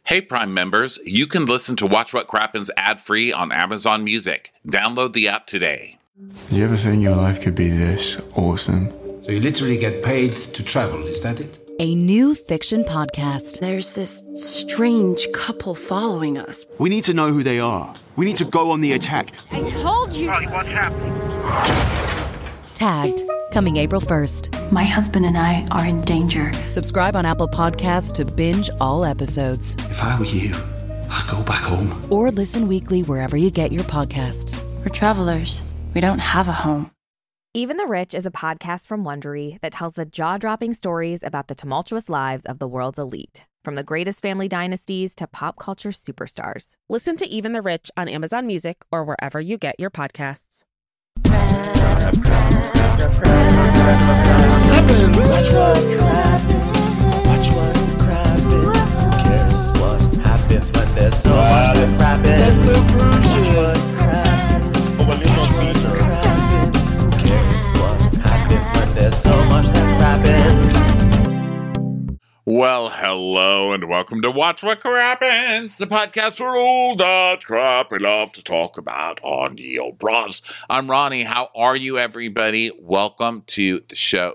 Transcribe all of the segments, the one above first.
Hey, Prime members, you can listen to Watch What Crappens ad-free on Amazon Music. Download the app today. Do you ever think your life could be this awesome? So you literally get paid to travel, is that it? A new fiction podcast. There's this strange couple following us. We need to know who they are. We need to go on the attack. I told you! Charlie, what's happening? Tagged. Coming April 1st. My husband and I are in danger. Subscribe on Apple Podcasts to binge all episodes. If I were you, I'd go back home. Or listen weekly wherever you get your podcasts. We're travelers. We don't have a home. Even the Rich is a podcast from Wondery that tells the jaw-dropping stories about the tumultuous lives of the world's elite. From the greatest family dynasties to pop culture superstars. Listen to Even the Rich on Amazon Music or wherever you get your podcasts. Well, hello and welcome to Watch What Crappens, the podcast for all that crap we love to talk about on Yo Bros. I'm Ronnie. How are you, everybody? Welcome to the show.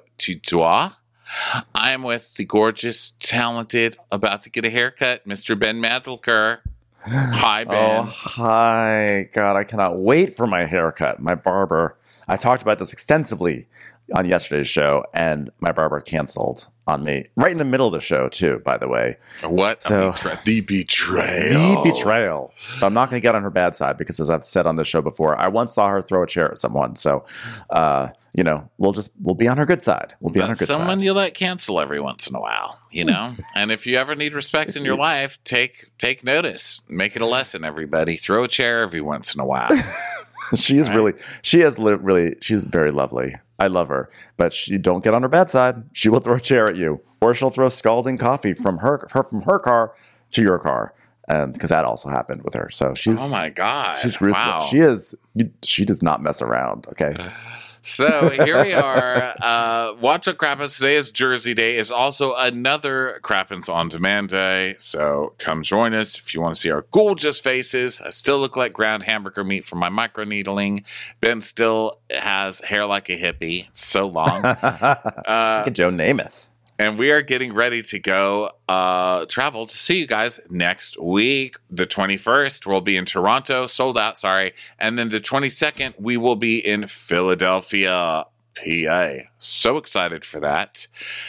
I am with the gorgeous, talented, about to get a haircut, Mr. Ben Mantelker. Hi, Ben. Oh, hi. God, I cannot wait for my haircut. My barber, I talked about this extensively on yesterday's show, and my barber canceled on me right in the middle of the show, too, by the way. What? So, the betrayal. The betrayal. But I'm not going to get on her bad side because, as I've said on the show before, I once saw her throw a chair at someone. So, we'll be on her good side. We'll be on her good side. Someone you let cancel every once in a while, And if you ever need respect in your life, take notice. Make it a lesson, everybody. Throw a chair every once in a while. She's very lovely. I love her, but she don't get on her bad side. She will throw a chair at you, or she'll throw scalding coffee from her car to your car, and because that also happened with her. So she's oh my god, she's ruthless. Wow. She does not mess around. Okay. So here we are. Watch What Crappens. Today is Jersey Day. Is also another Crappens On Demand Day. So come join us if you want to see our gorgeous faces. I still look like ground hamburger meat from my microneedling. Ben still has hair like a hippie. So long. Joe Namath. And we are getting ready to go travel to see you guys next week. The 21st, we'll be in Toronto, sold out, sorry. And then the 22nd, we will be in Philadelphia, PA. So excited for that.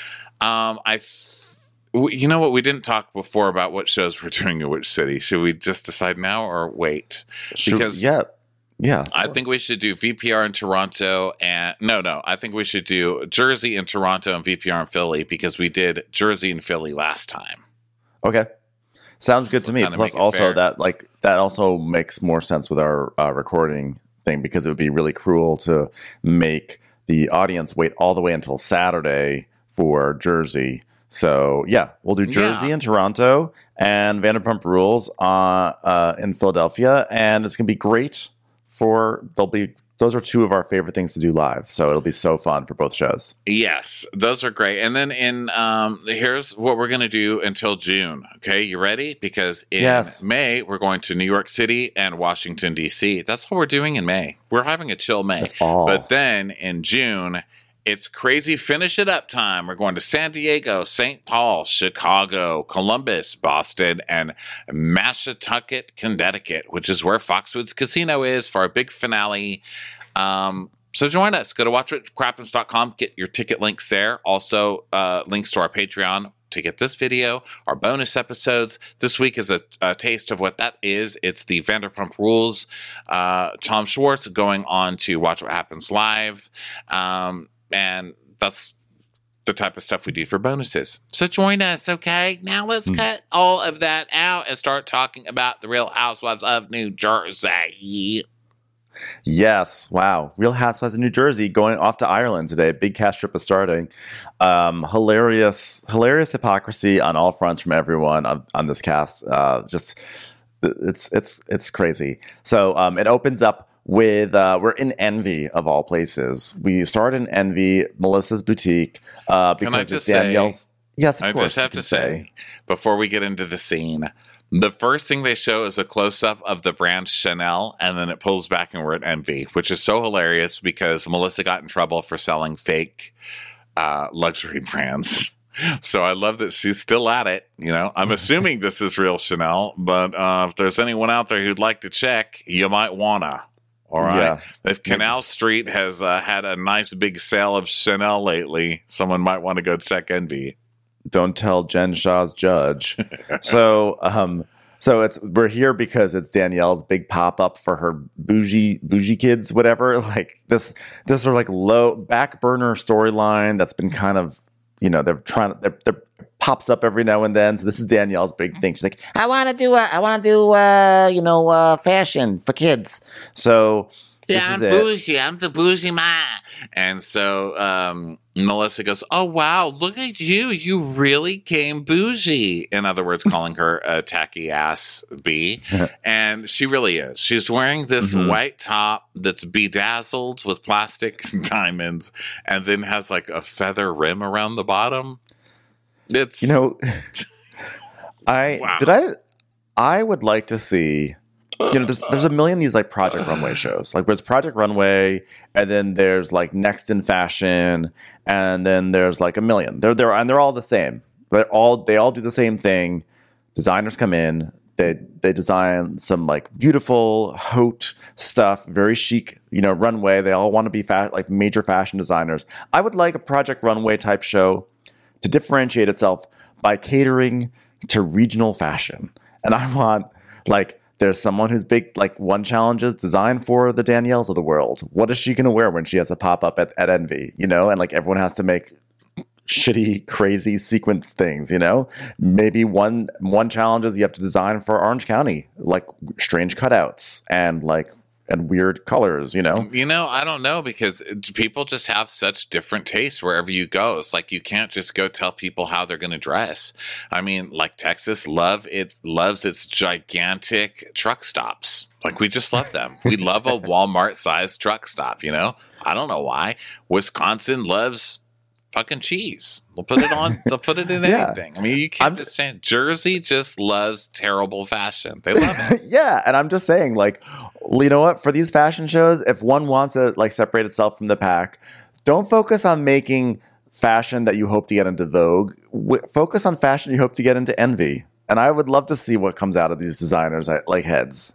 You know what? We didn't talk before about what shows we're doing in which city. Should we just decide now or wait? Because Yeah. I think we should do VPR in Toronto and no. I think we should do Jersey in Toronto and VPR in Philly because we did Jersey and Philly last time. Okay. Sounds good to me. Plus also that also makes more sense with our recording thing because it would be really cruel to make the audience wait all the way until Saturday for Jersey. So yeah, we'll do Jersey and Toronto and Vanderpump Rules in Philadelphia, and it's gonna be great. Those are two of our favorite things to do live, so it'll be so fun for both shows. Yes, those are great. And then here's what we're going to do until June. Okay, you ready? Because in May, we're going to New York City and Washington, D.C. That's what we're doing in May. We're having a chill May. That's all. But then in June, it's crazy finish it up time. We're going to San Diego, St. Paul, Chicago, Columbus, Boston, and Mashantucket, Connecticut, which is where Foxwoods Casino is for our big finale. So join us. Go to watchwhatcrappens.com. Get your ticket links there. Also, links to our Patreon to get this video, our bonus episodes. This week is a taste of what that is. It's the Vanderpump Rules. Tom Schwartz going on to Watch What Happens Live. And that's the type of stuff we do for bonuses. So join us, okay? Now let's cut all of that out and start talking about the Real Housewives of New Jersey. Yes. Wow. Real Housewives of New Jersey going off to Ireland today. Big cast trip is starting. Hilarious hypocrisy on all fronts from everyone on this cast. It's crazy. So it opens up with we're in Envy of all places. We start in Envy, Melissa's boutique, because Can I just Danielle's. Yes, of I course. just have to say, before we get into the scene, the first thing they show is a close-up of the brand Chanel, and then it pulls back and we're at Envy, which is so hilarious because Melissa got in trouble for selling fake luxury brands. So I love that she's still at it. You know, I'm assuming this is real Chanel, but if there's anyone out there who'd like to check, you might wanna. All right. Yeah. If Canal Street has had a nice big sale of Chanel lately, someone might want to go check Envy. Don't tell Jen Shah's judge. So we're here because it's Danielle's big pop up for her bougie kids, whatever. Like this sort of like low back burner storyline that's been kind of, you know, they're pops up every now and then. So this is Danielle's big thing. She's like, I want to do fashion for kids. So yeah, I'm bougie. I'm the bougie ma. And so Melissa goes, oh, wow, look at you. You really came bougie. In other words, calling her a tacky ass bee. And she really is. She's wearing this white top that's bedazzled with plastic diamonds and then has like a feather rim around the bottom. It's, you know, I would like to see, you know, there's a million of these like Project Runway shows. Like there's Project Runway, and then there's like Next in Fashion, and then there's like a million. They're all the same. They all do the same thing. Designers come in, they design some like beautiful haute stuff, very chic, you know, runway. They all want to be like major fashion designers. I would like a Project Runway type show to differentiate itself by catering to regional fashion. And I want, like, there's someone who's big, like, one challenge is design for the Danielles of the world. What is she going to wear when she has a pop-up at Envy, you know? And, like, everyone has to make shitty, crazy sequence things, you know? Maybe one challenge is you have to design for Orange County, like, strange cutouts and, like, and weird colors, you know? You know, I don't know, because people just have such different tastes wherever you go. It's like you can't just go tell people how they're going to dress. I mean, like Texas loves its gigantic truck stops. Like we just love them. We love a Walmart-sized truck stop, you know? I don't know why. Wisconsin loves fucking cheese. They'll put it on. They'll put it in anything. I mean, you can't just say Jersey just loves terrible fashion. They love it. Yeah, and I'm just saying, like, you know what? For these fashion shows, if one wants to like separate itself from the pack, don't focus on making fashion that you hope to get into Vogue. Focus on fashion you hope to get into Envy. And I would love to see what comes out of these designers like heads.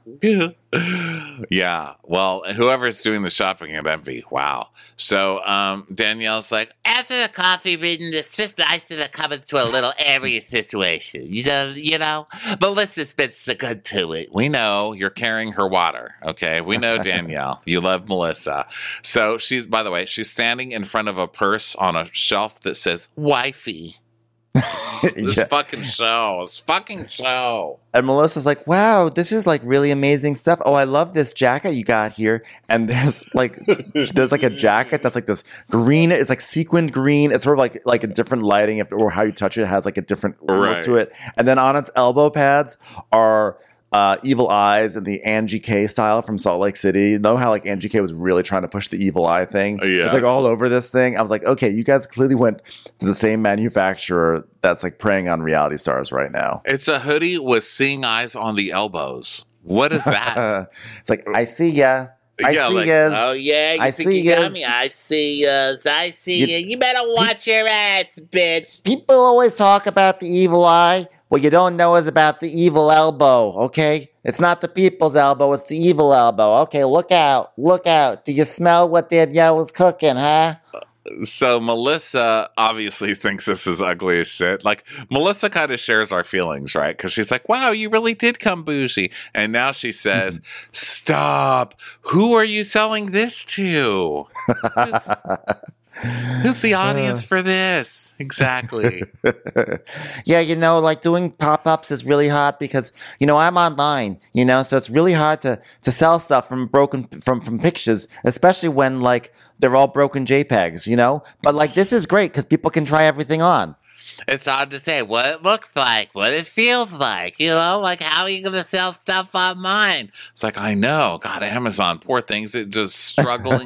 Yeah. Well, whoever's doing the shopping at Envy. Wow. So Danielle's like, after the coffee reading, it's just nice to come into a little area situation. You know? Melissa's been so good to it. We know you're carrying her water. Okay. We know, Danielle. You love Melissa. So she's standing in front of a purse on a shelf that says wifey. This fucking show. And Melissa's like, wow, this is like really amazing stuff. Oh, I love this jacket you got here. And there's like a jacket that's like this green. It's like sequined green. It's sort of like a different lighting or how you touch it has like a different look to it. And then on its elbow pads are Evil Eyes and the Angie K style from Salt Lake City. You know how like Angie K was really trying to push the evil eye thing? Yes. It's like all over this thing. I was like, okay, you guys clearly went to the same manufacturer that's like preying on reality stars right now. It's a hoodie with seeing eyes on the elbows. What is that? It's like, I see ya. I see yas. Oh yeah, you think you got me? I see yas. I see ya. You better watch your ass, bitch. People always talk about the evil eye. What you don't know is about the evil elbow, okay? It's not the people's elbow, it's the evil elbow. Okay, look out, look out. Do you smell what Danielle is cooking, huh? So Melissa obviously thinks this is ugly as shit. Like, Melissa kind of shares our feelings, right? Because she's like, wow, you really did come bougie. And now she says, stop. Who are you selling this to? Who's the audience for this? Exactly. Yeah, you know, like doing pop-ups is really hard because, you know, I'm online, you know, so it's really hard to sell stuff from pictures, especially when like they're all broken JPEGs, you know? But like this is great because people can try everything on. it's hard to say what it looks like, what it feels like, like how are you going to sell stuff online? It's like, I know. God, Amazon, poor things. It just struggling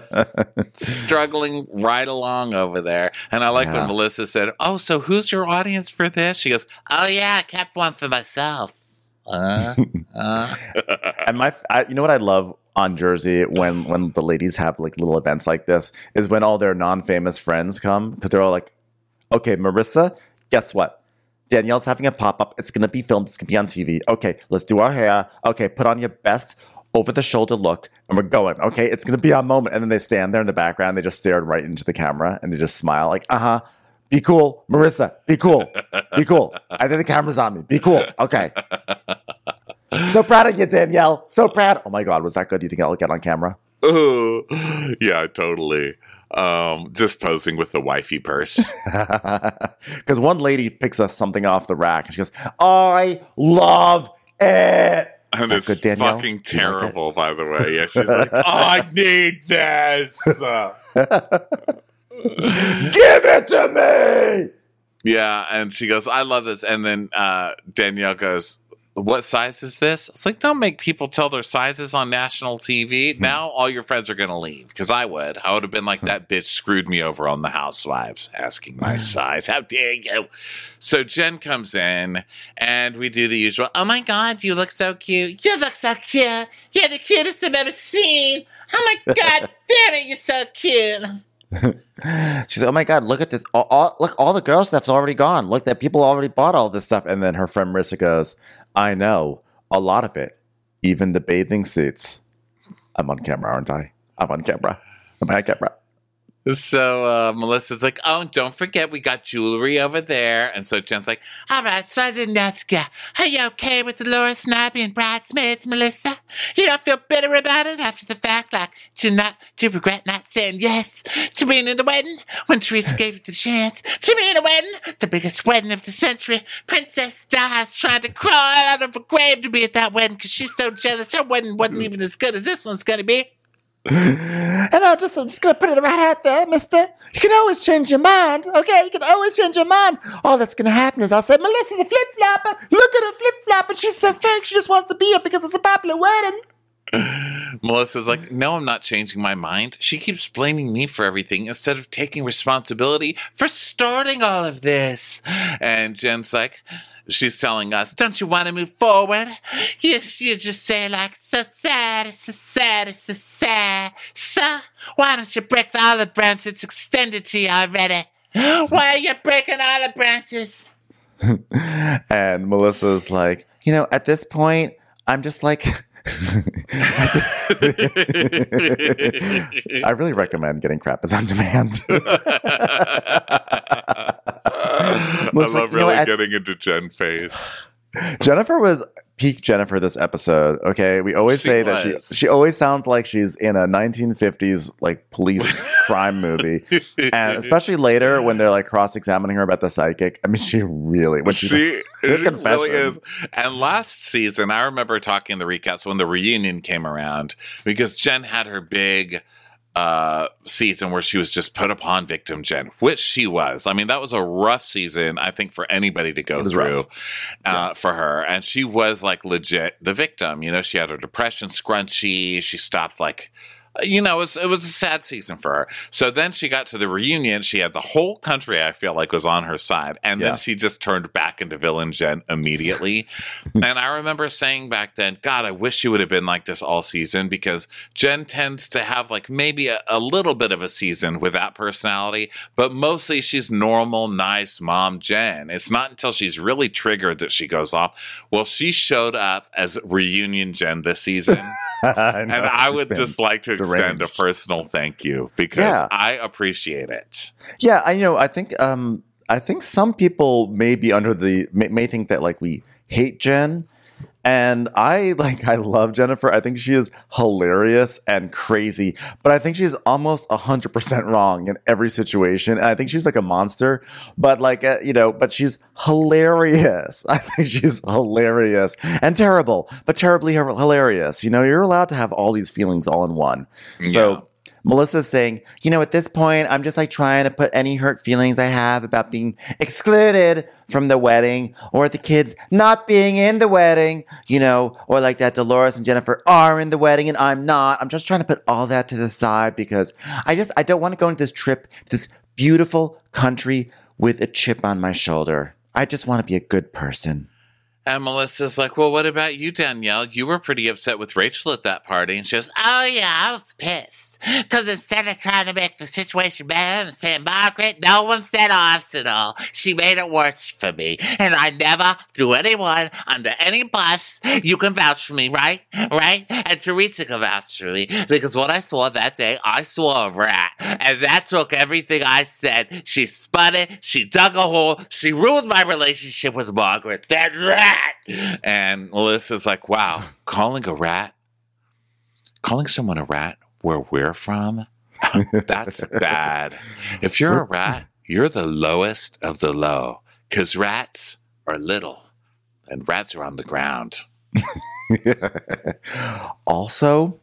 right along over there. And I like when Melissa said, oh, so who's your audience for this? She goes, oh, yeah, I kept one for myself. And you know what I love on Jersey when the ladies have like little events like this is when all their non-famous friends come, because they're all like, okay, Marissa, guess what? Danielle's having a pop-up. It's going to be filmed. It's going to be on TV. Okay, let's do our hair. Okay, put on your best over-the-shoulder look, and we're going. Okay, it's going to be our moment. And then they stand there in the background. They just stare right into the camera, and they just smile like, be cool, Marissa. Be cool. Be cool. I think the camera's on me. Be cool. Okay. So proud of you, Danielle. So proud. Oh, my God. Was that good? Do you think I'll get on camera? Yeah, totally. Just posing with the wifey purse. Because one lady picks us something off the rack, and she goes, I love it. And it's good, fucking terrible, by the way. Yeah, she's like, I need this. Give it to me. Yeah, and she goes, I love this. And then Danielle goes, what size is this? It's like, don't make people tell their sizes on national TV. Now all your friends are going to leave, because I would have been like, that bitch screwed me over on The Housewives asking my size. How dare you? So Jen comes in and we do the usual, oh my God, you look so cute. You look so cute. You're the cutest I've ever seen. Oh my God, damn it, you're so cute. She's like, oh my God, look at this. Look, all the girl stuff's already gone. Look, that people already bought all this stuff. And then her friend Marissa goes, I know, a lot of it, even the bathing suits. I'm on camera, aren't I? I'm on camera. Am I on camera? So Melissa's like, oh, don't forget we got jewelry over there. And so Jen's like, all right, so I didn't ask you. Are you okay with the Laura Snobby and bridesmaids, Melissa? You don't feel bitter about it after the fact? Like, do you regret not saying yes to being in the wedding when Teresa gave you the chance to be in a wedding? The biggest wedding of the century. Princess Di's trying to crawl out of her grave to be at that wedding because she's so jealous. Her wedding wasn't even as good as this one's going to be. And I'm just going to put it right out there, mister. You can always change your mind, okay? You can always change your mind. All that's going to happen is I'll say, Melissa's a flip-flopper. Look at her flip-flopper. She's so fake. She just wants to be here because it's a popular wedding. Melissa's like, no, I'm not changing my mind. She keeps blaming me for everything instead of taking responsibility for starting all of this. And Jen's like, she's telling us, don't you want to move forward? You just say like, so sad, it's so sad, it's so sad. So, why don't you break the olive branch that's extended to you already? Why are you breaking olive branches? And Melissa's like, at this point, I'm just like... I really recommend getting Crap is on Demand. I love really getting into Jen phase. Jennifer was peak Jennifer this episode. Okay, we always say that she always sounds like she's in a 1950s like police crime movie, and especially later when they're like cross-examining her about the psychic. I mean, she really it really is. And last season, I remember talking the recaps when the reunion came around because Jen had her big season where she was just put upon victim Jen, which she was. I mean, that was a rough season, I think, for anybody to go through for her. And she was like legit the victim. She had her depression scrunchie. She stopped like, it was a sad season for her. So then she got to the reunion. She had the whole country, I feel like, was on her side. And then she just turned back into villain Jen immediately. And I remember saying back then, God, I wish she would have been like this all season, because Jen tends to have like maybe a little bit of a season with that personality, but mostly she's normal, nice mom Jen. It's not until she's really triggered that she goes off. Well, she showed up as reunion Jen this season. And I would just like to extend a personal thank you because I appreciate it. Yeah, I think some people may be may think that like we hate Jen, and I love Jennifer. I think she is hilarious and crazy, but I think she's almost 100% wrong in every situation. And I think she's like a monster, but but she's hilarious. I think she's hilarious and terrible, but terribly hilarious. You're allowed to have all these feelings all in one. Yeah. So Melissa's saying, at this point, I'm just like trying to put any hurt feelings I have about being excluded from the wedding or the kids not being in the wedding, or like that Dolores and Jennifer are in the wedding and I'm not. I'm just trying to put all that to the side because I don't want to go into this trip, this beautiful country with a chip on my shoulder. I just want to be a good person. And Melissa's like, well, what about you, Danielle? You were pretty upset with Rachel at that party. And she goes, oh, yeah, I was pissed. Because instead of trying to make the situation better and saying, Margaret, no one said Arsenal, she made it worse for me. And I never threw anyone under any bus. You can vouch for me, right? Right? And Teresa can vouch for me. Because what I saw that day, I saw a rat. And that took everything I said. She spun it. She dug a hole. She ruined my relationship with Margaret. That rat! And Melissa's like, wow, calling someone a rat where we're from, that's bad. If you're a rat, you're the lowest of the low, because rats are little and rats are on the ground. Also,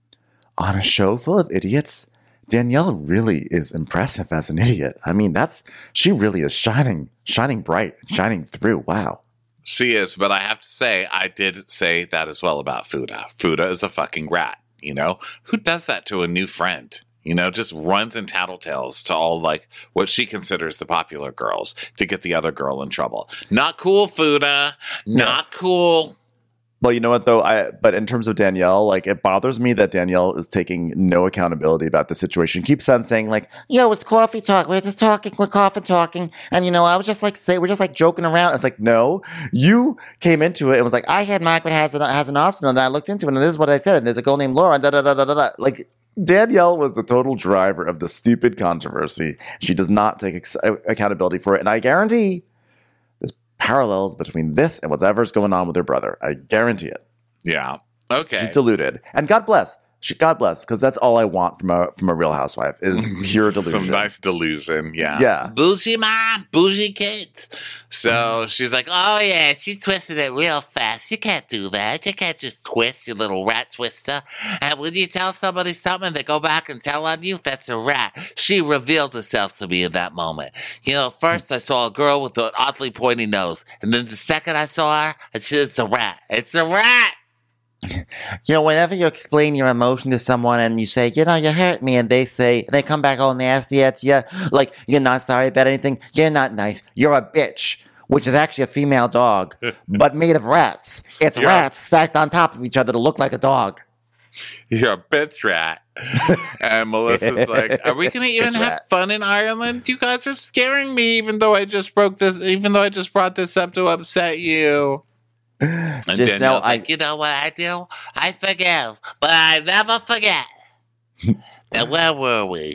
on a show full of idiots, Danielle really is impressive as an idiot. I mean, she really is shining bright, shining through. Wow. She is, but I have to say, I did say that as well about Fuda. Fuda is a fucking rat. Who does that to a new friend? Just runs and tattletales to all like what she considers the popular girls to get the other girl in trouble. Not cool, Fuda. Not cool. Well, you know what though? But in terms of Danielle, like it bothers me that Danielle is taking no accountability about the situation. Keeps on saying like, it's coffee talk. We're just talking. We're coffee talking. And I was just like, we're just like joking around. It's like, no, you came into it and was like, I had Margaret has an Arsenal, and then I looked into it, and this is what I said. And there's a girl named Laura. And da da da da da. Like Danielle was the total driver of the stupid controversy. She does not take accountability for it, and I guarantee parallels between this and whatever's going on with her brother. I guarantee it. Yeah. Okay. She's deluded. And God bless, because that's all I want from a Real Housewife is pure delusion. Some nice delusion. Yeah. Yeah. Bougie mom, bougie kids. So she's like, oh yeah, she twisted it real fast. You can't do that. You can't just twist, you little rat twister. And when you tell somebody something, they go back and tell on you, that's a rat. She revealed herself to me in that moment. First I saw a girl with an oddly pointy nose. And then the second I saw her, it's a rat. It's a rat. Whenever you explain your emotion to someone and you say, you hurt me, and they come back all nasty at you, like, you're not sorry about anything, you're not nice, you're a bitch, which is actually a female dog, but made of rats. It's rats stacked on top of each other to look like a dog. You're a bitch rat. And Melissa's like, are we going to even have fun in Ireland? You guys are scaring me, even though I just brought this up to upset you. And Danielle's like, you know what I do? I forgive, but I never forget. And where were we?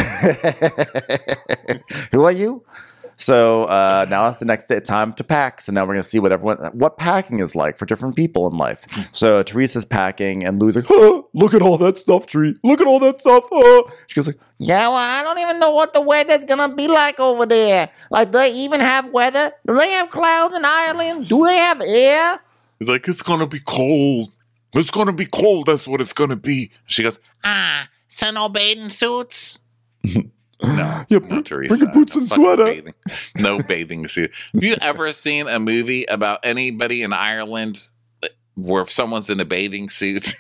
Who are you? So now it's the next day, time to pack. So now we're going to see what packing is like for different people in life. So Teresa's packing and Lou's like, oh, look at all that stuff, Tree. Look at all that stuff. Oh. She goes like, yeah, well, I don't even know what the weather's going to be like over there. Like, do they even have weather? Do they have clouds in Ireland? Do they have air? He's like, it's going to be cold. It's going to be cold. That's what it's going to be. She goes, so no bathing suits? No, not Teresa. Bring a boots and sweater. No bathing suit. Have you ever seen a movie about anybody in Ireland where someone's in a bathing suit?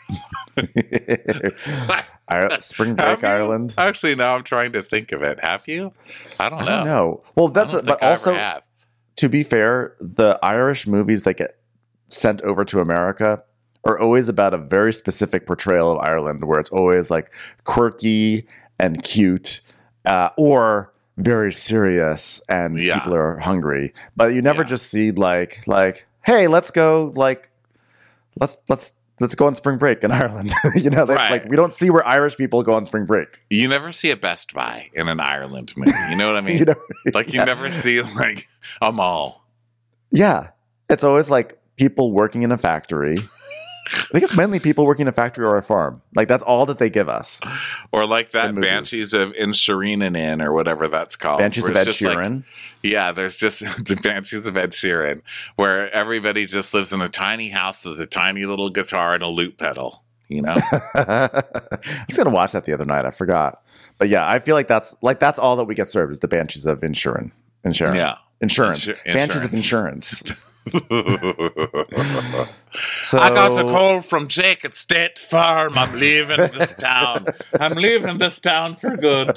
Spring Break Ireland. Actually, now I'm trying to think of it. Have you? I don't know. Well, but also, to be fair, the Irish movies that get sent over to America are always about a very specific portrayal of Ireland, where it's always like quirky and cute, or very serious and people are hungry. But you never just see like, hey, let's go, like, let's go on spring break in Ireland. Like we don't see where Irish people go on spring break. You never see a Best Buy in an Ireland movie. You know what I mean? You never see like a mall. Yeah, it's always like people working in a factory. I think it's mainly people working in a factory or a farm. Like, that's all that they give us. Or like that Banshees of Inisherin or whatever that's called. Banshees of Ed Sheeran. There's just the Banshees of Ed Sheeran, where everybody just lives in a tiny house with a tiny little guitar and a loop pedal. you know? I was going to watch that the other night. I forgot. But yeah, I feel like that's all that we get served is the Banshees of Insurance. Yeah. Insurance. Banshees of Insurance. So, I got a call from Jake at State Farm. I'm leaving this town. I'm leaving this town for good.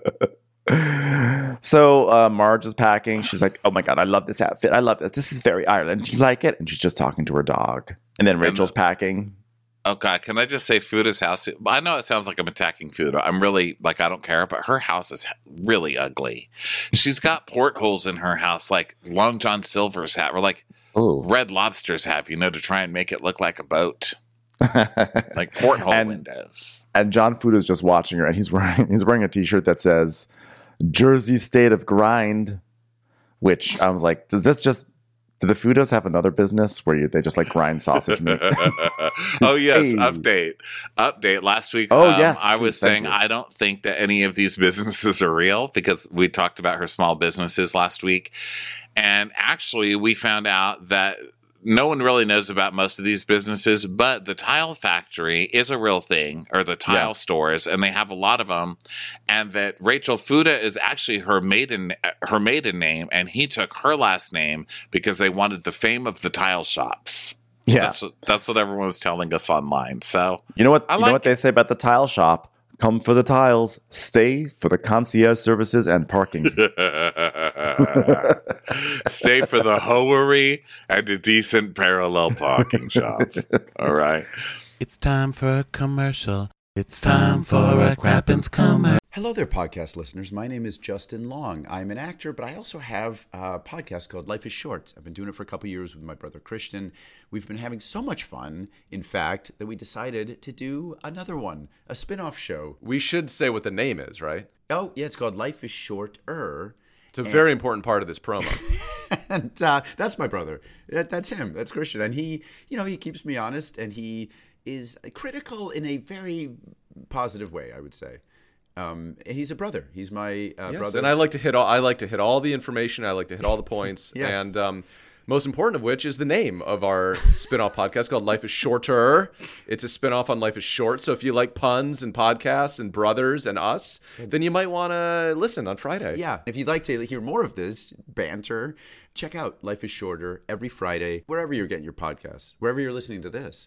So Marge is packing. She's like, oh my God, I love this outfit. I love this. This is very Ireland. Do you like it? And she's just talking to her dog. And then Rachel's packing. Okay, can I just say Fuda's house? I know it sounds like I'm attacking Fuda. I'm really, like, I don't care, but her house is really ugly. She's got portholes in her house like Long John Silver's have, or like Red Lobster's have, you know, to try and make it look like a boat. Like porthole windows. And John Fuda's just watching her, and he's wearing a T-shirt that says Jersey State of Grind, which I was like, do the Fudos have another business where they just like grind sausage meat? Oh yes, hey. Update. Last week, yes, I was saying I don't think that any of these businesses are real because we talked about her small businesses last week, and actually we found out that no one really knows about most of these businesses, but the Tile Factory is a real thing, or the tile stores, and they have a lot of them. And that Rachel Fuda is actually her maiden name, and he took her last name because they wanted the fame of the tile shops. Yeah, that's what everyone was telling us online. So you know what they say about the tile shop. Come for the tiles, stay for the concierge services and parking. Stay for the hoery and a decent parallel parking shop. All right. It's time for a commercial. It's time for a Crappens commercial. Hello there, podcast listeners. My name is Justin Long. I'm an actor, but I also have a podcast called Life is Short. I've been doing it for a couple years with my brother Christian. We've been having so much fun, in fact, that we decided to do another one, a spin-off show. We should say what the name is, right? Oh, yeah, it's called Life is Shorter. It's a very important part of this promo. And that's my brother. That's him. That's Christian. And he keeps me honest, and he is critical in a very positive way, I would say. He's a brother. He's my brother. And I like to hit all the information. I like to hit all the points. Yes. And most important of which is the name of our spin-off podcast called Life is Shorter. It's a spin-off on Life is Short. So if you like puns and podcasts and brothers and us, then you might want to listen on Friday. Yeah. If you'd like to hear more of this banter, check out Life is Shorter every Friday, wherever you're getting your podcasts, wherever you're listening to this.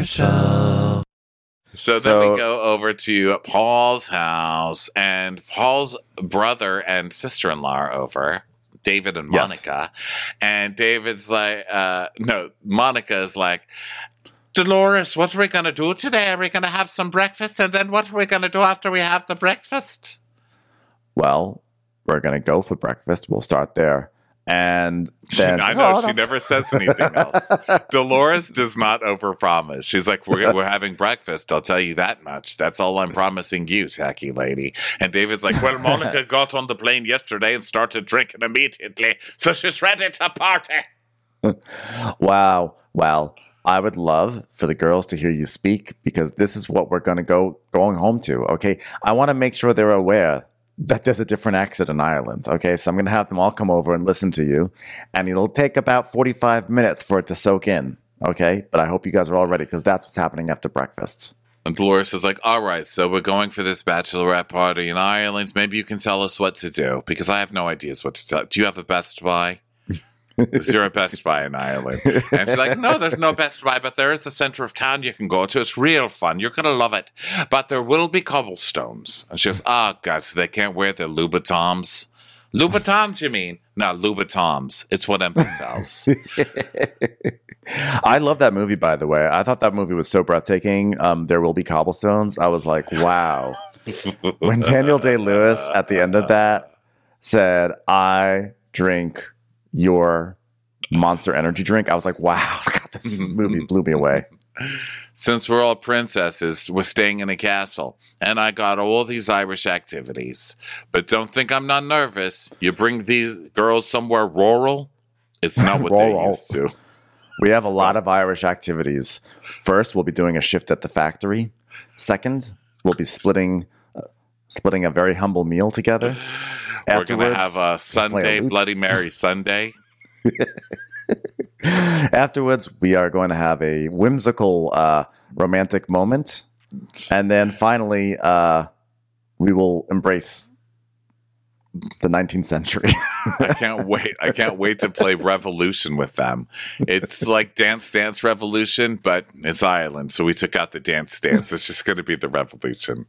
So then we go over to Paul's house, and Paul's brother and sister-in-law are over, David and Monica. Yes. And David's like, Monica is like, Dolores, what are we going to do today? Are we going to have some breakfast? And then what are we going to do after we have the breakfast? Well, we're going to go for breakfast. We'll start there. And then I know she never says anything else. Dolores does not overpromise. She's like, we're having breakfast. I'll tell you that much. That's all I'm promising you, tacky lady. And David's like, well, Monica got on the plane yesterday and started drinking immediately, so she's ready to party. Wow. Well, I would love for the girls to hear you speak because this is what we're going to going home to. Okay, I want to make sure they're aware that there's a different accent in Ireland. Okay, so I'm going to have them all come over and listen to you, and it'll take about 45 minutes for it to soak in. Okay, but I hope you guys are all ready because that's what's happening after breakfast. And Dolores is like, all right, so we're going for this bachelorette party in Ireland. Maybe you can tell us what to do because I have no ideas what to tell. Do you have a Best Buy? Is there a Best Buy in Ireland? And she's like, no, there's no Best Buy, but there is a center of town you can go to. It's real fun. You're going to love it. But there will be cobblestones. And she goes, oh, God, so they can't wear their Louboutins. Louboutins, you mean? No, Louboutins. It's what Emma sells. I love that movie, by the way. I thought that movie was so breathtaking. There will be cobblestones. I was like, wow. When Daniel Day-Lewis at the end of that said, I drink your Monster Energy drink, I was like, wow, God, this movie blew me away. Since we're all princesses, we're staying in a castle, and I got all these Irish activities. But don't think I'm not nervous. You bring these girls somewhere rural, it's not what they used to. We have a lot of Irish activities. First, we'll be doing a shift at the factory. Second, we'll be splitting a very humble meal together. We're going to have a Sunday, Bloody Mary Sunday. Afterwards, we are going to have a whimsical romantic moment. And then finally, we will embrace the 19th century. I can't wait. I can't wait to play Revolution with them. It's like Dance Dance Revolution, but it's Ireland. So we took out the Dance Dance. It's just going to be the Revolution.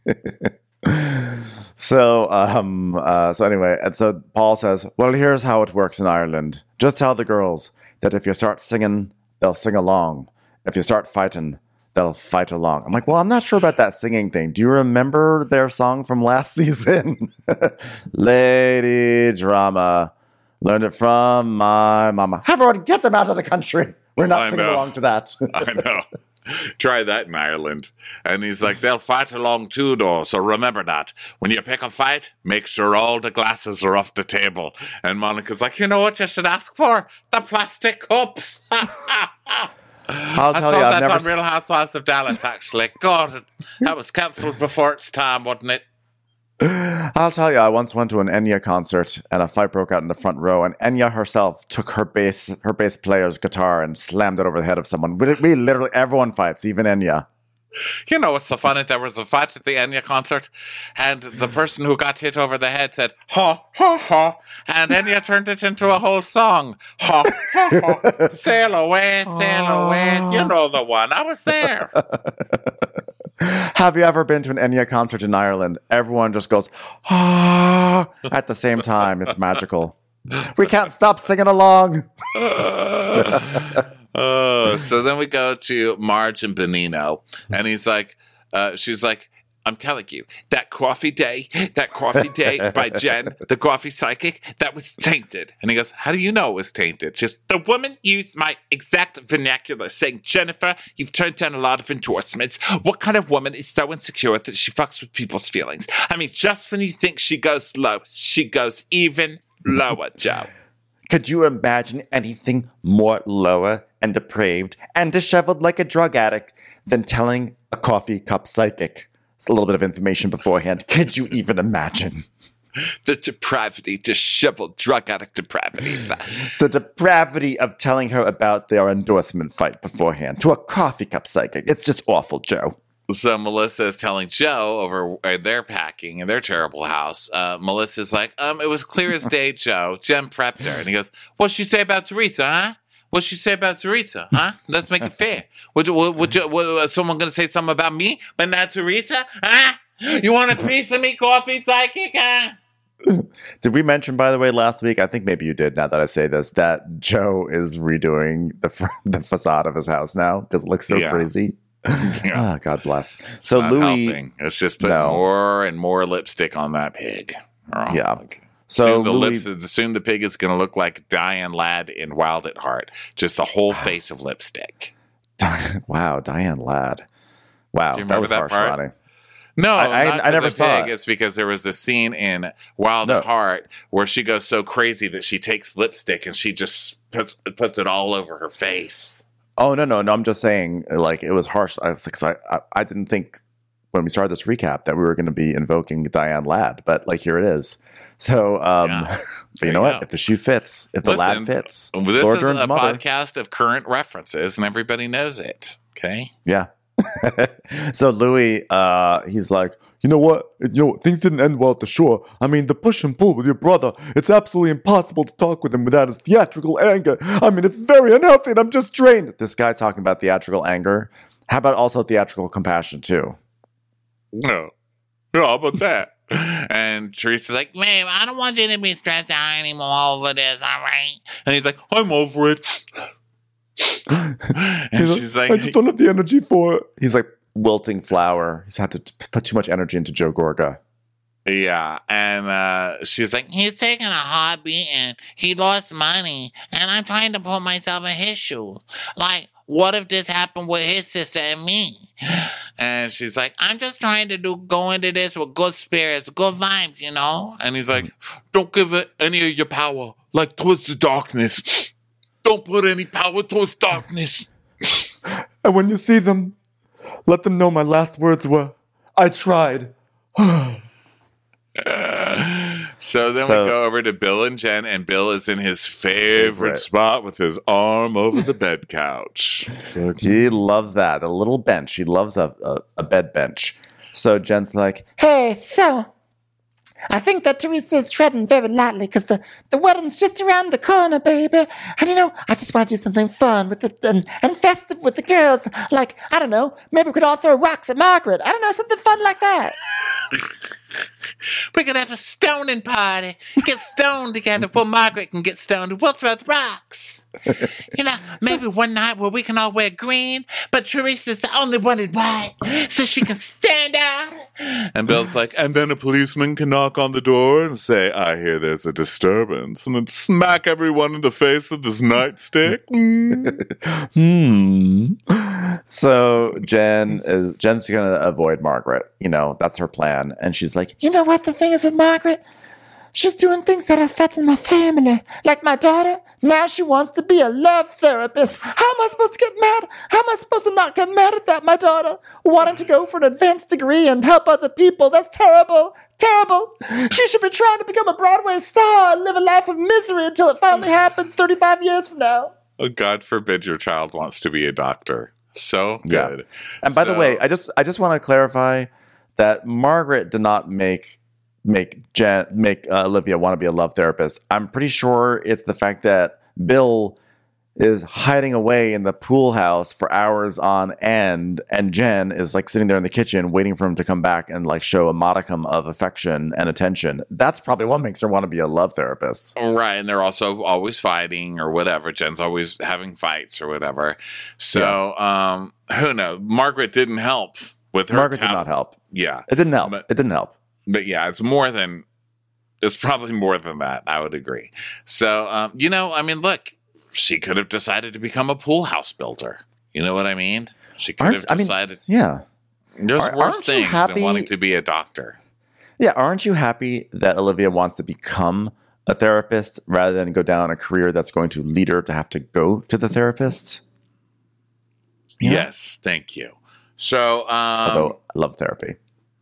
So anyway, and so Paul says, well, here's how it works in Ireland. Just tell the girls that if you start singing, they'll sing along. If you start fighting, they'll fight along. I'm like, well, I'm not sure about that singing thing. Do you remember their song from last season? Lady Drama. Learned it from my mama. Everyone, get them out of the country. We're not singing along to that. I know. Try that in Ireland. And he's like, they'll fight along too, though. So remember that. When you pick a fight, make sure all the glasses are off the table. And Monica's like, you know what you should ask for? The plastic cups. I'll tell you, I've never on Real Housewives of Dallas, actually. God, that was cancelled before its time, wasn't it? I'll tell you, I once went to an Enya concert and a fight broke out in the front row, and Enya herself took her bass player's guitar and slammed it over the head of someone. We literally, everyone fights, even Enya. You know what's so funny? There was a fight at the Enya concert, and the person who got hit over the head said, ha, ha, ha, and Enya turned it into a whole song. Ha, ha, ha, sail away, you know the one. I was there. Have you ever been to an Enya concert in Ireland? Everyone just goes, ah, at the same time. It's magical. We can't stop singing along. So then we go to Marge and Benino, and he's like, she's like, I'm telling you, that coffee day by Jen, the coffee psychic, that was tainted. And he goes, how do you know it was tainted? Just, the woman used my exact vernacular, saying, Jennifer, you've turned down a lot of endorsements. What kind of woman is so insecure that she fucks with people's feelings? I mean, just when you think she goes low, she goes even lower, Joe. Could you imagine anything more lower and depraved and disheveled like a drug addict than telling a coffee cup psychic? It's a little bit of information beforehand. Could you even imagine? The depravity, disheveled drug addict depravity. The depravity of telling her about their endorsement fight beforehand to a coffee cup psychic. It's just awful, Joe. So Melissa is telling Joe over their packing in their terrible house. Melissa's like, it was clear as day, Joe. Jen prepped her. And he goes, what'd she say about Teresa, huh? What'd she say about Teresa, huh? Let's make it fair. Would someone going to say something about me, but not Teresa? Huh? You want a piece of me, coffee psychic, huh? Did we mention, by the way, last week, I think maybe you did, now that I say this, that Joe is redoing the facade of his house now because it looks so crazy? Yeah. Oh, God bless. So Louis, helping. It's just putting more and more lipstick on that pig. Yeah. So soon the pig is going to look like Diane Ladd in Wild at Heart. Just a whole face of lipstick. Wow, Diane Ladd. Wow, do you remember that harsh, part? Ronnie. No, I never saw it. It's because there was a scene in Wild at Heart where she goes so crazy that she takes lipstick and she just puts it all over her face. Oh, no. I'm just saying, like, it was harsh. I didn't think when we started this recap that we were going to be invoking Diane Ladd, but, like, here it is. So, but you know what? If the shoe fits, if the lad fits, this Laura is Dern's a mother. podcast of current references, and everybody knows it. Okay? Yeah. So Louis, he's like, you know what? Things didn't end well at the shore. I mean, the push and pull with your brother, it's absolutely impossible to talk with him without his theatrical anger. I mean, it's very unhealthy and I'm just drained. This guy talking about theatrical anger. How about also theatrical compassion, too? No. How about that? And Teresa's like, babe, I don't want you to be stressed out anymore over this, all right? And he's like, I'm over it. And she's like, I just don't have the energy for it. He's like wilting flower. He's had to put too much energy into Joe Gorga. Yeah, and she's like, he's taking a hard beating. He lost money, and I'm trying to put myself in his shoes. Like, what if this happened with his sister and me? And she's like, I'm just trying to go into this with good spirits, good vibes, you know? And he's like, don't give it any of your power, like towards the darkness. Don't put any power towards darkness. And when you see them, let them know my last words were, I tried. So then we go over to Bill and Jen, and Bill is in his favorite spot with his arm over the bed couch. He loves that. A little bench. He loves a bed bench. So Jen's like, hey, so I think that Teresa's treading very lightly because the wedding's just around the corner, baby. And I just want to do something fun with and festive with the girls. Like, I don't know, maybe we could all throw rocks at Margaret. I don't know, something fun like that. We could have a stoning party. Get stoned together before Margaret can get stoned, and we'll throw the rocks. Maybe one night where we can all wear green, but Teresa's the only one in white, so she can stand out. And Bill's like, and then a policeman can knock on the door and say, I hear there's a disturbance, and then smack everyone in the face with his nightstick. So Jen's gonna avoid Margaret. That's her plan. And she's like, you know what the thing is with Margaret? She's doing things that are affecting my family. Like my daughter, now she wants to be a love therapist. How am I supposed to get mad? How am I supposed to not get mad at that, my daughter? Wanting to go for an advanced degree and help other people. That's terrible. Terrible. She should be trying to become a Broadway star and live a life of misery until it finally happens 35 years from now. Oh, God forbid your child wants to be a doctor. So good. Yeah. And by the way, I just want to clarify that Margaret did not make Olivia want to be a love therapist. I'm pretty sure it's the fact that Bill is hiding away in the pool house for hours on end, and Jen is like sitting there in the kitchen waiting for him to come back and like show a modicum of affection and attention. That's probably what makes her want to be a love therapist. Right, and they're also always fighting or whatever. Jen's always having fights or whatever. So, who knows? Margaret didn't help with her. Margaret did not help. Yeah. It didn't help. It didn't help. But yeah, it's probably more than that. I would agree. So, look, she could have decided to become a pool house builder. You know what I mean? She could have decided. Yeah. There's worse things than wanting to be a doctor. Yeah. Aren't you happy that Olivia wants to become a therapist rather than go down a career that's going to lead her to have to go to the therapist? Yeah. Yes. Thank you. So, although I love therapy.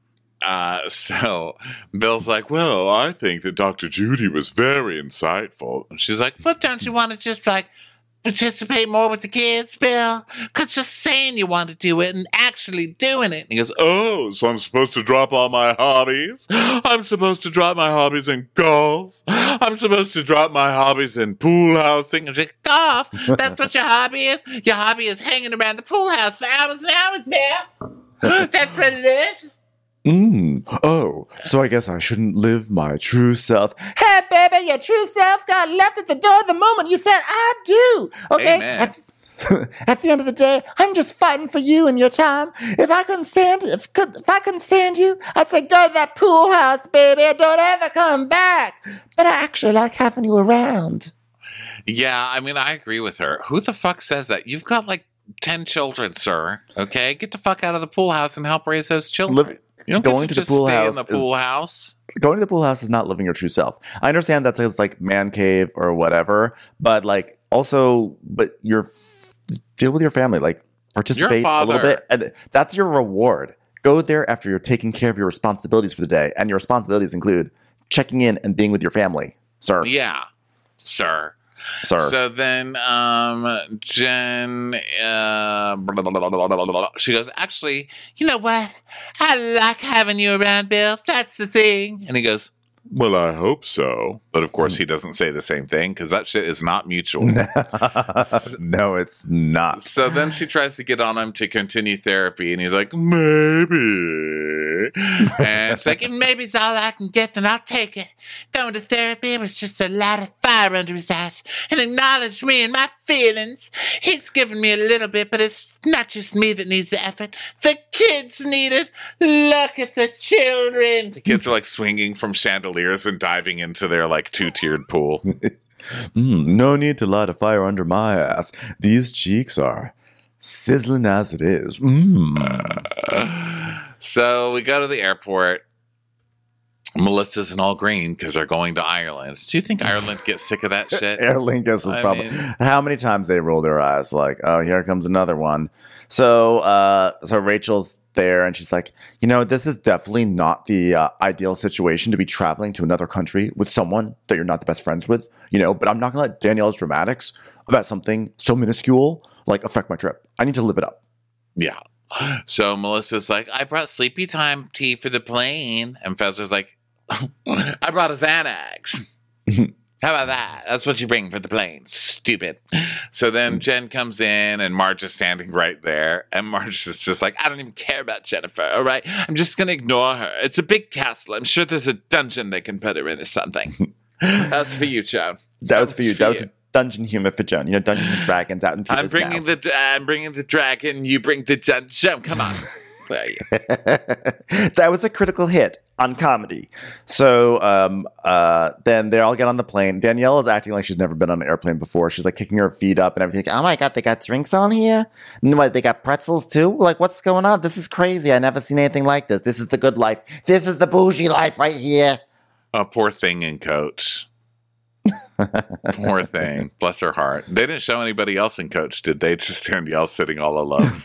So Bill's like, well, I think that Dr. Judy was very insightful. And she's like, but don't you want to just like participate more with the kids, Bill? Because just saying you want to do it and actually doing it. And he goes, oh, so I'm supposed to drop all my hobbies? I'm supposed to drop my hobbies in golf? I'm supposed to drop my hobbies in pool housing? And she's like, golf? That's what your hobby is? Your hobby is hanging around the pool house for hours and hours, Bill? That's what it is? Oh, so I guess I shouldn't live my true self. Hey, baby, your true self got left at the door the moment you said, I do. Okay? At the end of the day, I'm just fighting for you and your time. If I couldn't stand you, I'd say, go to that pool house, baby. Don't ever come back. But I actually like having you around. Yeah, I agree with her. Who the fuck says that? You've got like 10 children, sir. Okay? Get the fuck out of the pool house and help raise those children. You don't going get to the just pool stay house in the pool house. Going to the pool house is not living your true self. I understand that's like man cave or whatever, but like also, deal with your family, like participate a little bit, and that's your reward. Go there after you're taking care of your responsibilities for the day, and your responsibilities include checking in and being with your family, sir. Yeah, sir. So then Jen, she goes, actually, you know what? I like having you around, Bill. That's the thing. And he goes, well, I hope so. But of course, he doesn't say the same thing because that shit is not mutual. No, it's not. So then she tries to get on him to continue therapy. And he's like, maybe. And it's like, if maybe it's all I can get, then I'll take it. Going to therapy was just a light of fire under his eyes and acknowledge me and my feelings. He's given me a little bit, but it's not just me that needs the effort. The kids need it. Look at the children. The kids are like swinging from chandeliers and diving into their like 2-tiered pool. No need to light a fire under my ass. These cheeks are sizzling as it is. So we go to the airport. Melissa's in all green because they're going to Ireland. Do you think Ireland gets sick of that shit? Aer Lingus is probably how many times they roll their eyes like, oh, here comes another one. So Rachel's there and she's like, this is definitely not the ideal situation to be traveling to another country with someone that you're not the best friends with, but I'm not gonna let Danielle's dramatics about something so minuscule like affect my trip. I need to live it up. Yeah. So Melissa's like, I brought sleepy time tea for the plane. And Fessler's like, I brought a Xanax. How about that? That's what you bring for the plane. Stupid. So then Jen comes in and Marge is standing right there. And Marge is just like, I don't even care about Jennifer, all right? I'm just going to ignore her. It's a big castle. I'm sure there's a dungeon they can put her in or something. That's for you, Joan. That was for you. That was dungeon humor for Joan. Dungeons and Dragons out in I'm bringing the dragon. You bring the dungeon. Come on. That was a critical hit on comedy. So then they all get on the plane. Danielle is acting like she's never been on an airplane before. She's like kicking her feet up and everything. Oh my God, they got drinks on here? And what, they got pretzels too? Like, what's going on? This is crazy. I never seen anything like this. This is the good life. This is the bougie life right here. Oh, poor thing in Coach. Poor thing. Bless her heart. They didn't show anybody else in Coach, did they? Just Danielle sitting all alone.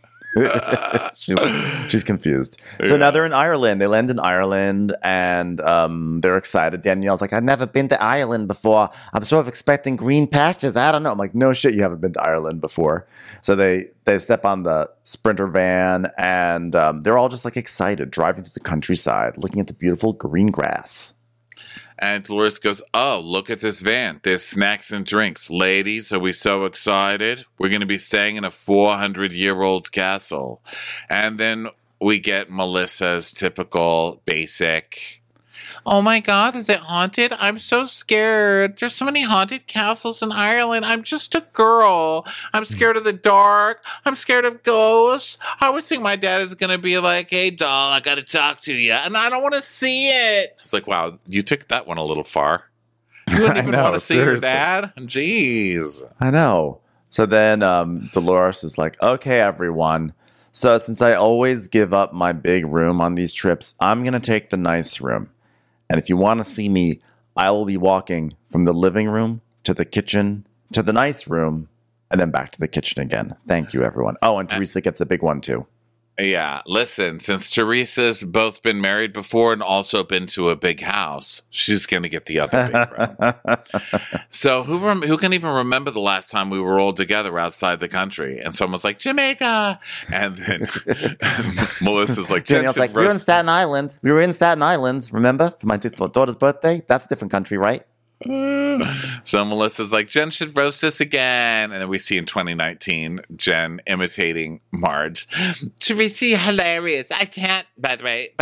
She's confused. So now they're in Ireland. They land in Ireland and they're excited. Danielle's like, I've never been to Ireland before. I'm sort of expecting green pastures. I don't know. I'm like, no shit, you haven't been to Ireland before. So they step on the Sprinter van and they're all just like excited, driving through the countryside, looking at the beautiful green grass. And Dolores goes, oh, look at this van. There's snacks and drinks. Ladies, are we so excited? We're going to be staying in a 400-year-old castle. And then we get Melissa's typical basic, oh my God, is it haunted? I'm so scared. There's so many haunted castles in Ireland. I'm just a girl. I'm scared of the dark. I'm scared of ghosts. I always think my dad is going to be like, hey, doll, I got to talk to you. And I don't want to see it. It's like, wow, you took that one a little far. You wouldn't even want to see your dad? Jeez. I know. So then Dolores is like, okay, everyone. So since I always give up my big room on these trips, I'm going to take the nice room. And if you want to see me, I will be walking from the living room to the kitchen to the nice room and then back to the kitchen again. Thank you, everyone. Oh, and Teresa gets a big one, too. Yeah, listen, since Teresa's both been married before and also been to a big house, she's going to get the other big room. So who can even remember the last time we were all together outside the country? And someone's like, Jamaica. And then Melissa's like, Danielle's like, we were in Staten Island. We were in Staten Island, remember? For my daughter's birthday. That's a different country, right? So Melissa's like, Jen should roast us again. And then we see in 2019, Jen imitating Marge. Teresa, hilarious. I can't, by the way.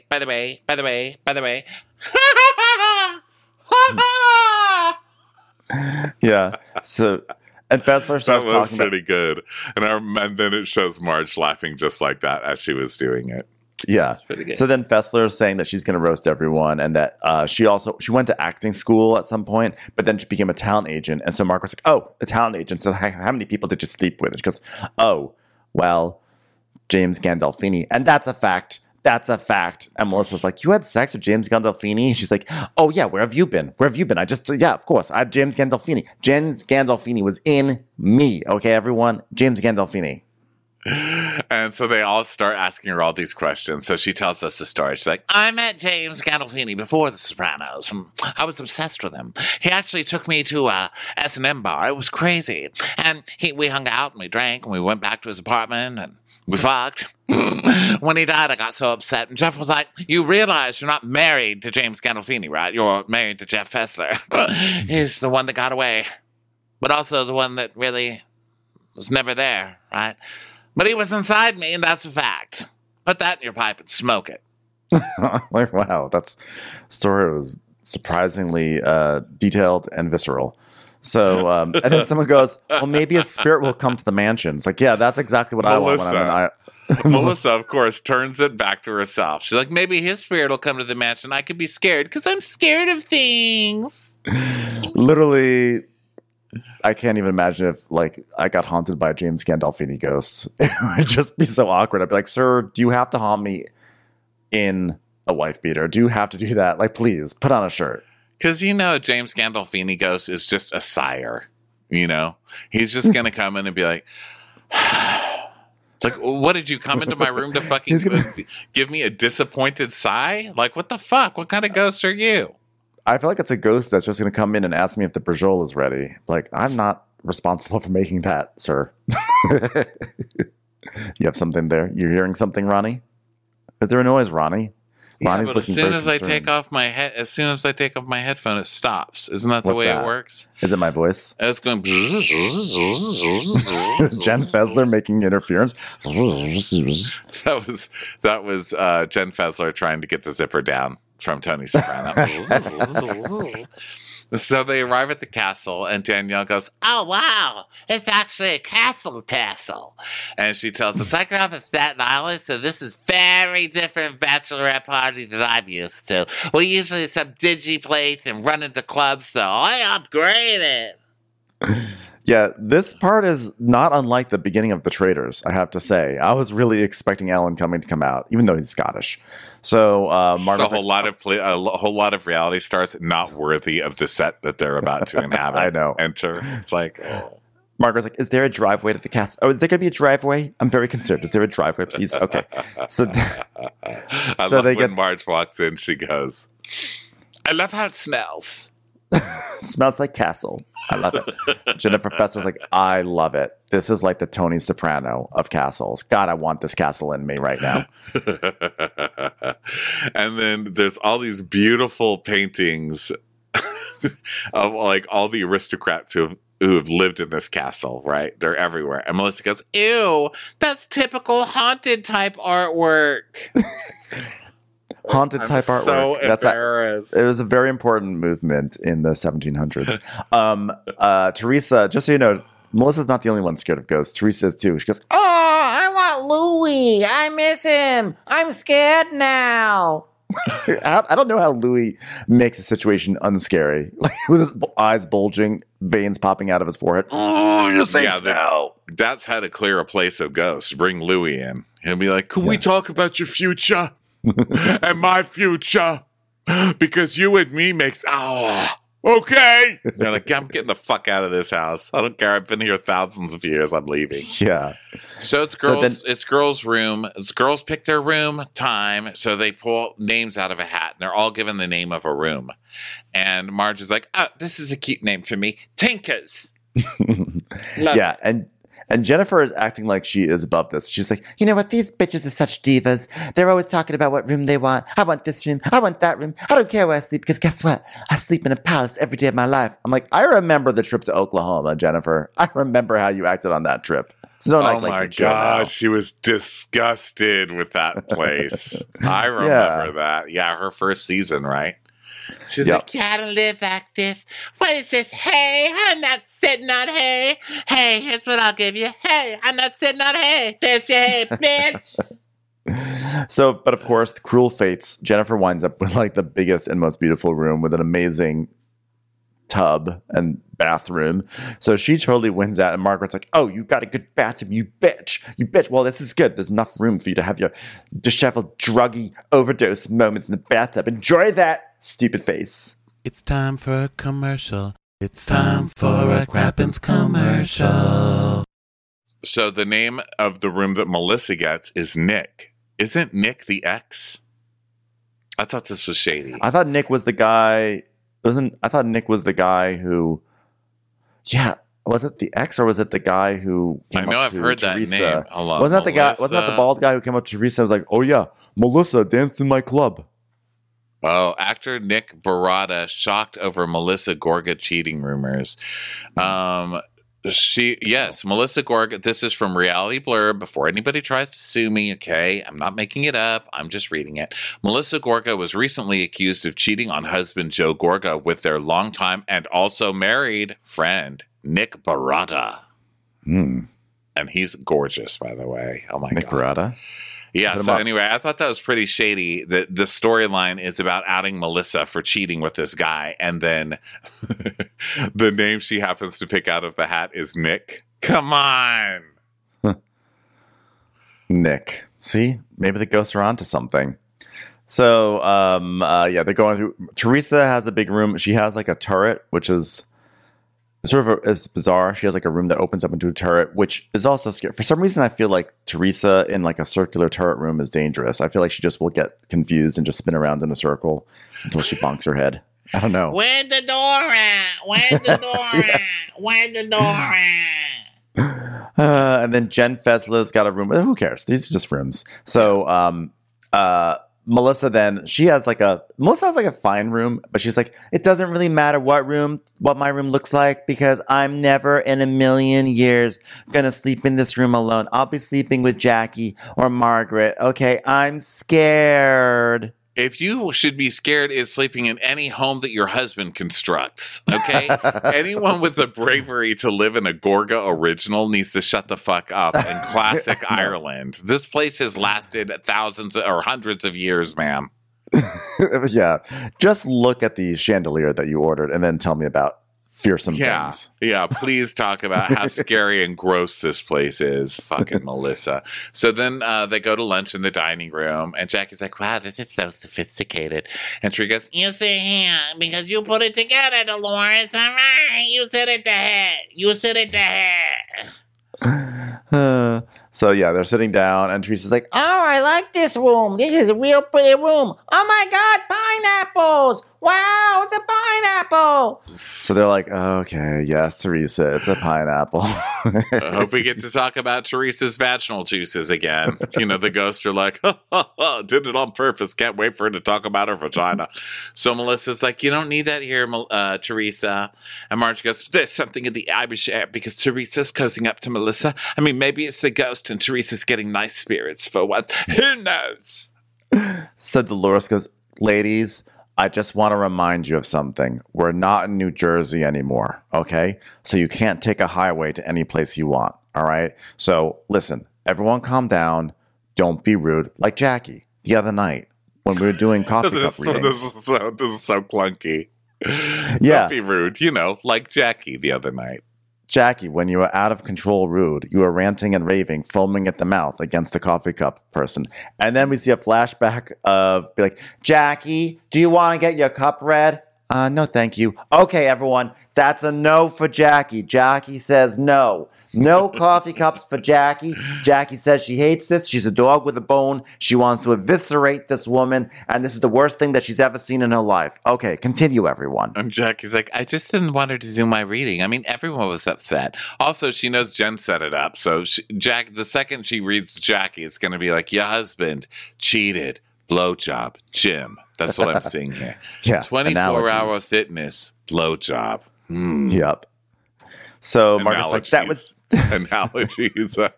Yeah. So, and Fessler starts talking about... That was pretty good. And then it shows Marge laughing just like that as she was doing it. Yeah. So then Fessler is saying that she's going to roast everyone and that she went to acting school at some point, but then she became a talent agent. And so Mark was like, oh, a talent agent. So how many people did you sleep with? And she goes, oh, well, James Gandolfini. And that's a fact. That's a fact. And Melissa's like, you had sex with James Gandolfini? And she's like, oh, yeah, where have you been? Yeah, of course. I had James Gandolfini. James Gandolfini was in me. Okay, everyone? James Gandolfini. And so they all start asking her all these questions. So she tells us the story. She's like, I met James Gandolfini before The Sopranos. I was obsessed with him. He actually took me to a S&M bar. It was crazy. And we hung out and we drank and we went back to his apartment and we fucked. When he died, I got so upset. And Jeff was like, you realize you're not married to James Gandolfini, right? You're married to Jeff Fessler. He's the one that got away, but also the one that really was never there, right? But he was inside me, and that's a fact. Put that in your pipe and smoke it. Like, wow, that story was surprisingly detailed and visceral. So, and then someone goes, well, maybe a spirit will come to the mansion. It's like, yeah, that's exactly what I want when I'm in Melissa, of course, turns it back to herself. She's like, maybe his spirit will come to the mansion. I could be scared because I'm scared of things. Literally... I can't even imagine if, like, I got haunted by a James Gandolfini ghost. It would just be so awkward. I'd be like, sir, do you have to haunt me in a wife beater? Do you have to do that? Like, please put on a shirt. Because James Gandolfini ghost is just a sire. He's just gonna come in and be like, it's like, what did you come into my room to fucking give me a disappointed sigh? Like, what the fuck? What kind of ghost are you? I feel like it's a ghost that's just gonna come in and ask me if the Brajol is ready. Like, I'm not responsible for making that, sir. You have something there? You're hearing something, Ronnie? Is there a noise, Ronnie? Ronnie's looking very concerned. As soon as I take off my headphone, it stops. Isn't that the way it works? Is it my voice? It's going. Jen Fessler making interference. That was Jen Fessler trying to get the zipper down from Tony Soprano. So they arrive at the castle, and Danielle goes, "Oh, wow, it's actually a castle. And she tells us, I grew up in Staten Island, so this is very different bachelorette party than I'm used to. We usually some dingy place and run into clubs, so I upgraded." Yeah, this part is not unlike the beginning of The Traitors, I have to say. I was really expecting Alan Cumming to come out, even though he's Scottish. So Margaret's a whole lot of reality stars not worthy of the set that they're about to inhabit. I know. Enter. It's like, oh. Margaret's like, "Is there a driveway to the castle? Oh, is there going to be a driveway? I'm very concerned. Is there a driveway, please?" Okay. So, I love when Marge walks in, she goes, "I love how it smells." Smells like castle. I love it. Jennifer Fessler's like, "I love it. This is like the Tony Soprano of castles. God, I want this castle in me right now." And then there's all these beautiful paintings of like all the aristocrats who have lived in this castle, right? They're everywhere. And Melissa goes, "Ew, that's typical haunted type artwork." Haunted type artwork. So embarrassed. It was a very important movement in the 1700s. Teresa, just so you know, Melissa's not the only one scared of ghosts. Teresa is too. She goes, "Oh, I want Louis. I miss him. I'm scared now." I don't know how Louis makes a situation unscary. Like, with his eyes bulging, veins popping out of his forehead. Oh, you're safe now. That's how to clear a place of ghosts. Bring Louis in. He'll be like, "Can we talk about your future?" And my future, because you and me makes okay. They're like, "I'm getting the fuck out of this house. I don't care. I've been here thousands of years. I'm leaving." Yeah. So it's girls. It's girls' room. It's girls pick their room time. So they pull names out of a hat, and they're all given the name of a room. And Marge is like, "Oh, this is a cute name for me, Tinkers." Yeah, and Jennifer is acting like she is above this. She's like, "You know what? These bitches are such divas. They're always talking about what room they want. I want this room. I want that room. I don't care where I sleep because guess what? I sleep in a palace every day of my life." I'm like, I remember the trip to Oklahoma, Jennifer. I remember how you acted on that trip. So don't act like my gosh, she was disgusted with that place. I remember that. Yeah, her first season, right? She's like, "You gotta live like this. What is this? Hey, I'm not sitting on hay. Hey, here's what I'll give you. Hey, I'm not sitting on hay. There's your hay, bitch." So, but of course, the cruel fates, Jennifer winds up with like the biggest and most beautiful room with an amazing tub and bathroom. So she totally wins out, and Margaret's like, "Oh, you got a good bathroom, you bitch. You bitch. Well, this is good. There's enough room for you to have your disheveled, druggy overdose moments in the bathtub. Enjoy that, stupid face." It's time for a commercial. It's time for a Crappens commercial. So the name of the room that Melissa gets is Nick. Isn't Nick the ex? I thought this was shady. I thought Nick was the guy. I thought Nick was the guy who. Yeah, was it the ex or was it the guy who? I know I've heard Teresa? That name. Hold on, wasn't that the guy? Wasn't that the bald guy who came up to Teresa and was like, "Oh yeah, Melissa danced in my club." Oh, actor Nick Barada shocked over Melissa Gorga cheating rumors. Melissa Gorga. This is from Reality Blurb. Before anybody tries to sue me, okay? I'm not making it up. I'm just reading it. Melissa Gorga was recently accused of cheating on husband Joe Gorga with their longtime and also married friend Nick Barada. And he's gorgeous, by the way. Oh my God. Nick Barada? Yeah, so anyway, I thought that was pretty shady. The storyline is about outing Melissa for cheating with this guy, and then the name she happens to pick out of the hat is Nick. Come on. Nick. See? Maybe the ghosts are onto something. So, they're going through. Teresa has a big room. She has like a turret, which is it's bizarre. She has like a room that opens up into a turret, which is also scary. For some reason, I feel like Teresa in like a circular turret room is dangerous. I feel like she just will get confused and just spin around in a circle until she bonks her head. I don't know. Where's the door at? Where's the door at? Where's the door at? And then Jen Fesla's got a room. Who cares? These are just rooms. So, Melissa has like a fine room, but she's like, it doesn't really matter what my room looks like because I'm never in a million years gonna sleep in this room alone. I'll be sleeping with Jackie or Margaret. Okay, I'm scared. If you should be scared, is sleeping in any home that your husband constructs. Okay, anyone with the bravery to live in a Gorga original needs to shut the fuck up. In classic Ireland, this place has lasted thousands or hundreds of years, ma'am. Yeah, just look at the chandelier that you ordered, and then tell me about fearsome things. Yeah, please talk about how scary and gross this place is. Fucking Melissa. So then they go to lunch in the dining room, and Jackie's like, wow, this is so sophisticated. And Tree goes, you sit here because you put it together, Dolores. All right, you sit at the head. You sit at the head. So yeah, they're sitting down, and Teresa's like, oh, I like this room. This is a real pretty room. Oh my God, pineapples. Wow, it's a pineapple. So they're like, okay, yes, Teresa, it's a pineapple. I hope we get to talk about Teresa's vaginal juices again. You know, the ghosts are like, did it on purpose. Can't wait for her to talk about her vagina. So Melissa's like, you don't need that here, Teresa. And Marge goes, there's something in the Irish air because Teresa's cozying up to Melissa. I mean, maybe it's the ghost and Teresa's getting nice spirits for once. Who knows? So Dolores goes, ladies, I just want to remind you of something. We're not in New Jersey anymore, okay? So you can't take a highway to any place you want, all right? So listen, everyone calm down. Don't be rude. Like Jackie the other night when we were doing coffee cup readings. This is so clunky. Yeah. Don't be rude. You know, like Jackie the other night. Jackie, when you were out of control rude, you were ranting and raving, foaming at the mouth against the coffee cup person. And then we see a flashback of, be like, Jackie, do you want to get your cup read? No, thank you. Okay, everyone, that's a no for Jackie. Jackie says no. No coffee cups for Jackie. Jackie says she hates this. She's a dog with a bone. She wants to eviscerate this woman, and this is the worst thing that she's ever seen in her life. Okay, continue, everyone. And Jackie's like, I just didn't want her to do my reading. I mean, everyone was upset. Also, she knows Jen set it up. So the second she reads Jackie, it's going to be like, your husband cheated. Blowjob, Jim. That's what I'm seeing here. Yeah. 24-hour fitness, blowjob. Yep. So Margaret's like, that was analogies. Your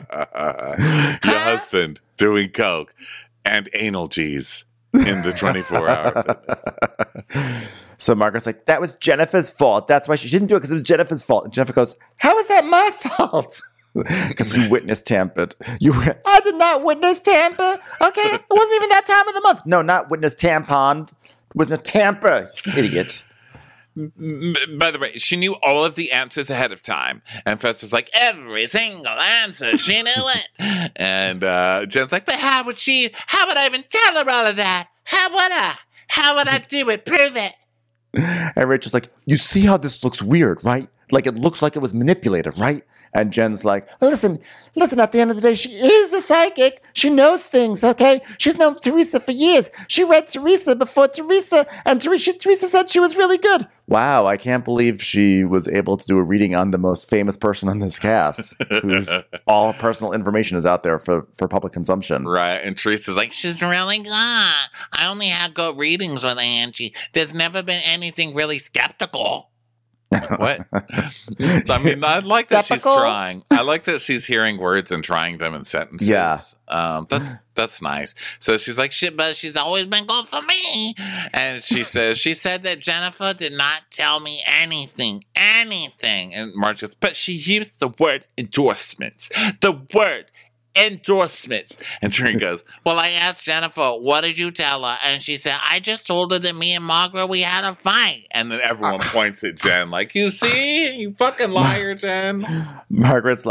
husband doing coke and anal G's in the 24-hour fitness. So Margaret's like, that was Jennifer's fault. That's why she didn't do it, because it was Jennifer's fault. And Jennifer goes, how is that my fault? Because you witness tampered. I did not witness tamper. Okay, it wasn't even that time of the month. No, not witness tampon. It was a tamper, idiot. By the way, she knew all of the answers ahead of time. And Fester's like, every single answer, she knew it. And Jen's like, but how would I even tell her all of that? How would I do it? Prove it. And Rachel's like, you see how this looks weird, right? Like, it looks like it was manipulated, right? And Jen's like, listen, at the end of the day, she is a psychic. She knows things, okay? She's known Teresa for years. She read Teresa before Teresa, and Teresa said she was really good. Wow, I can't believe she was able to do a reading on the most famous person on this cast, whose all personal information is out there for public consumption. Right, and Teresa's like, she's really good. I only had good readings with Angie. There's never been anything really skeptical. What? I mean, I like that she's trying. I like that she's hearing words and trying them in sentences. Yeah. That's nice. So she's like, shit, but she's always been good for me. And she said that Jennifer did not tell me anything. And Marge goes, but she used the word endorsements. The word endorsements. And Trin goes, well, I asked Jennifer, what did you tell her? And she said, I just told her that me and Margaret, we had a fight. And then everyone points at Jen like, you see? You fucking liar, Jen. Margaret's like,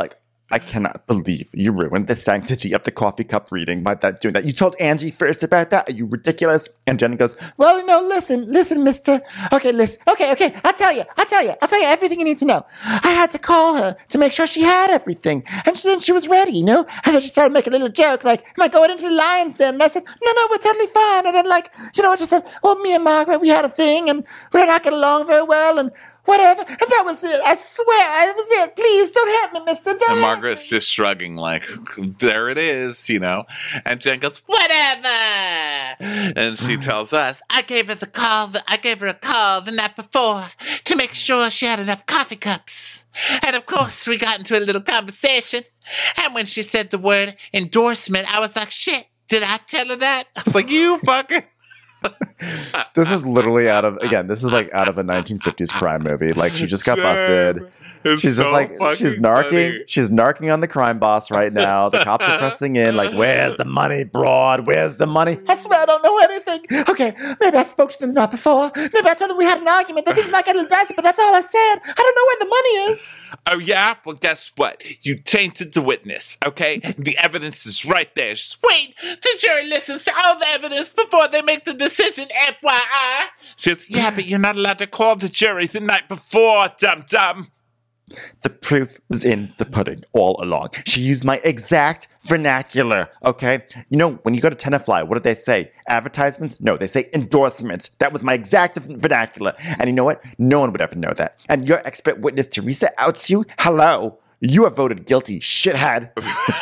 I cannot believe you ruined the sanctity of the coffee cup reading by doing that. You told Angie first about that. Are you ridiculous? And Jen goes, well, no, listen, mister. Okay, listen. Okay. I'll tell you everything you need to know. I had to call her to make sure she had everything. And then she was ready, you know? And then she started making a little joke, like, am I going into the lion's den? And I said, no, we're totally fine. And then, like, you know, I just said, well, me and Margaret, we had a thing, and we were not getting along very well, and whatever. And that was it. I swear, that was it. Please, don't hurt me, mister. And Margaret's just shrugging like, there it is, you know. And Jen goes, whatever. And she tells us, I gave her a call the night before to make sure she had enough coffee cups. And of course, we got into a little conversation. And when she said the word endorsement, I was like, shit, did I tell her that? I was like, you fucking... This is literally out of a 1950s crime movie. Like, she just got busted. She's just like, she's narking on the crime boss right now. The cops are pressing in, like, where's the money, broad? Where's the money? I swear I don't know anything. Okay, maybe I spoke to them the night before. Maybe I told them we had an argument. That things might get a little dicey, but that's all I said. I don't know where the money is. Oh, yeah? Well, guess what? You tainted the witness, okay? The evidence is right there. Just wait. The jury listens to all the evidence before they make the decision, FYI. She goes, yeah, but you're not allowed to call the jury the night before, dum-dum. The proof was in the pudding all along. She used my exact vernacular, okay? You know, when you go to Tenafly, what do they say? Advertisements? No, they say endorsements. That was my exact vernacular. And you know what? No one would ever know that. And your expert witness, Teresa, outs you? Hello? You are voted guilty, shithead.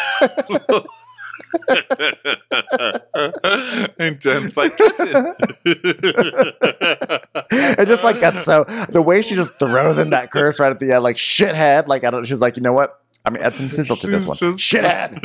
And Jen's like, listen. It just like gets so, the way she just throws in that curse right at the end, like shithead, like I don't, she's like, you know what? I mean, add some sizzle to this one. Shithead.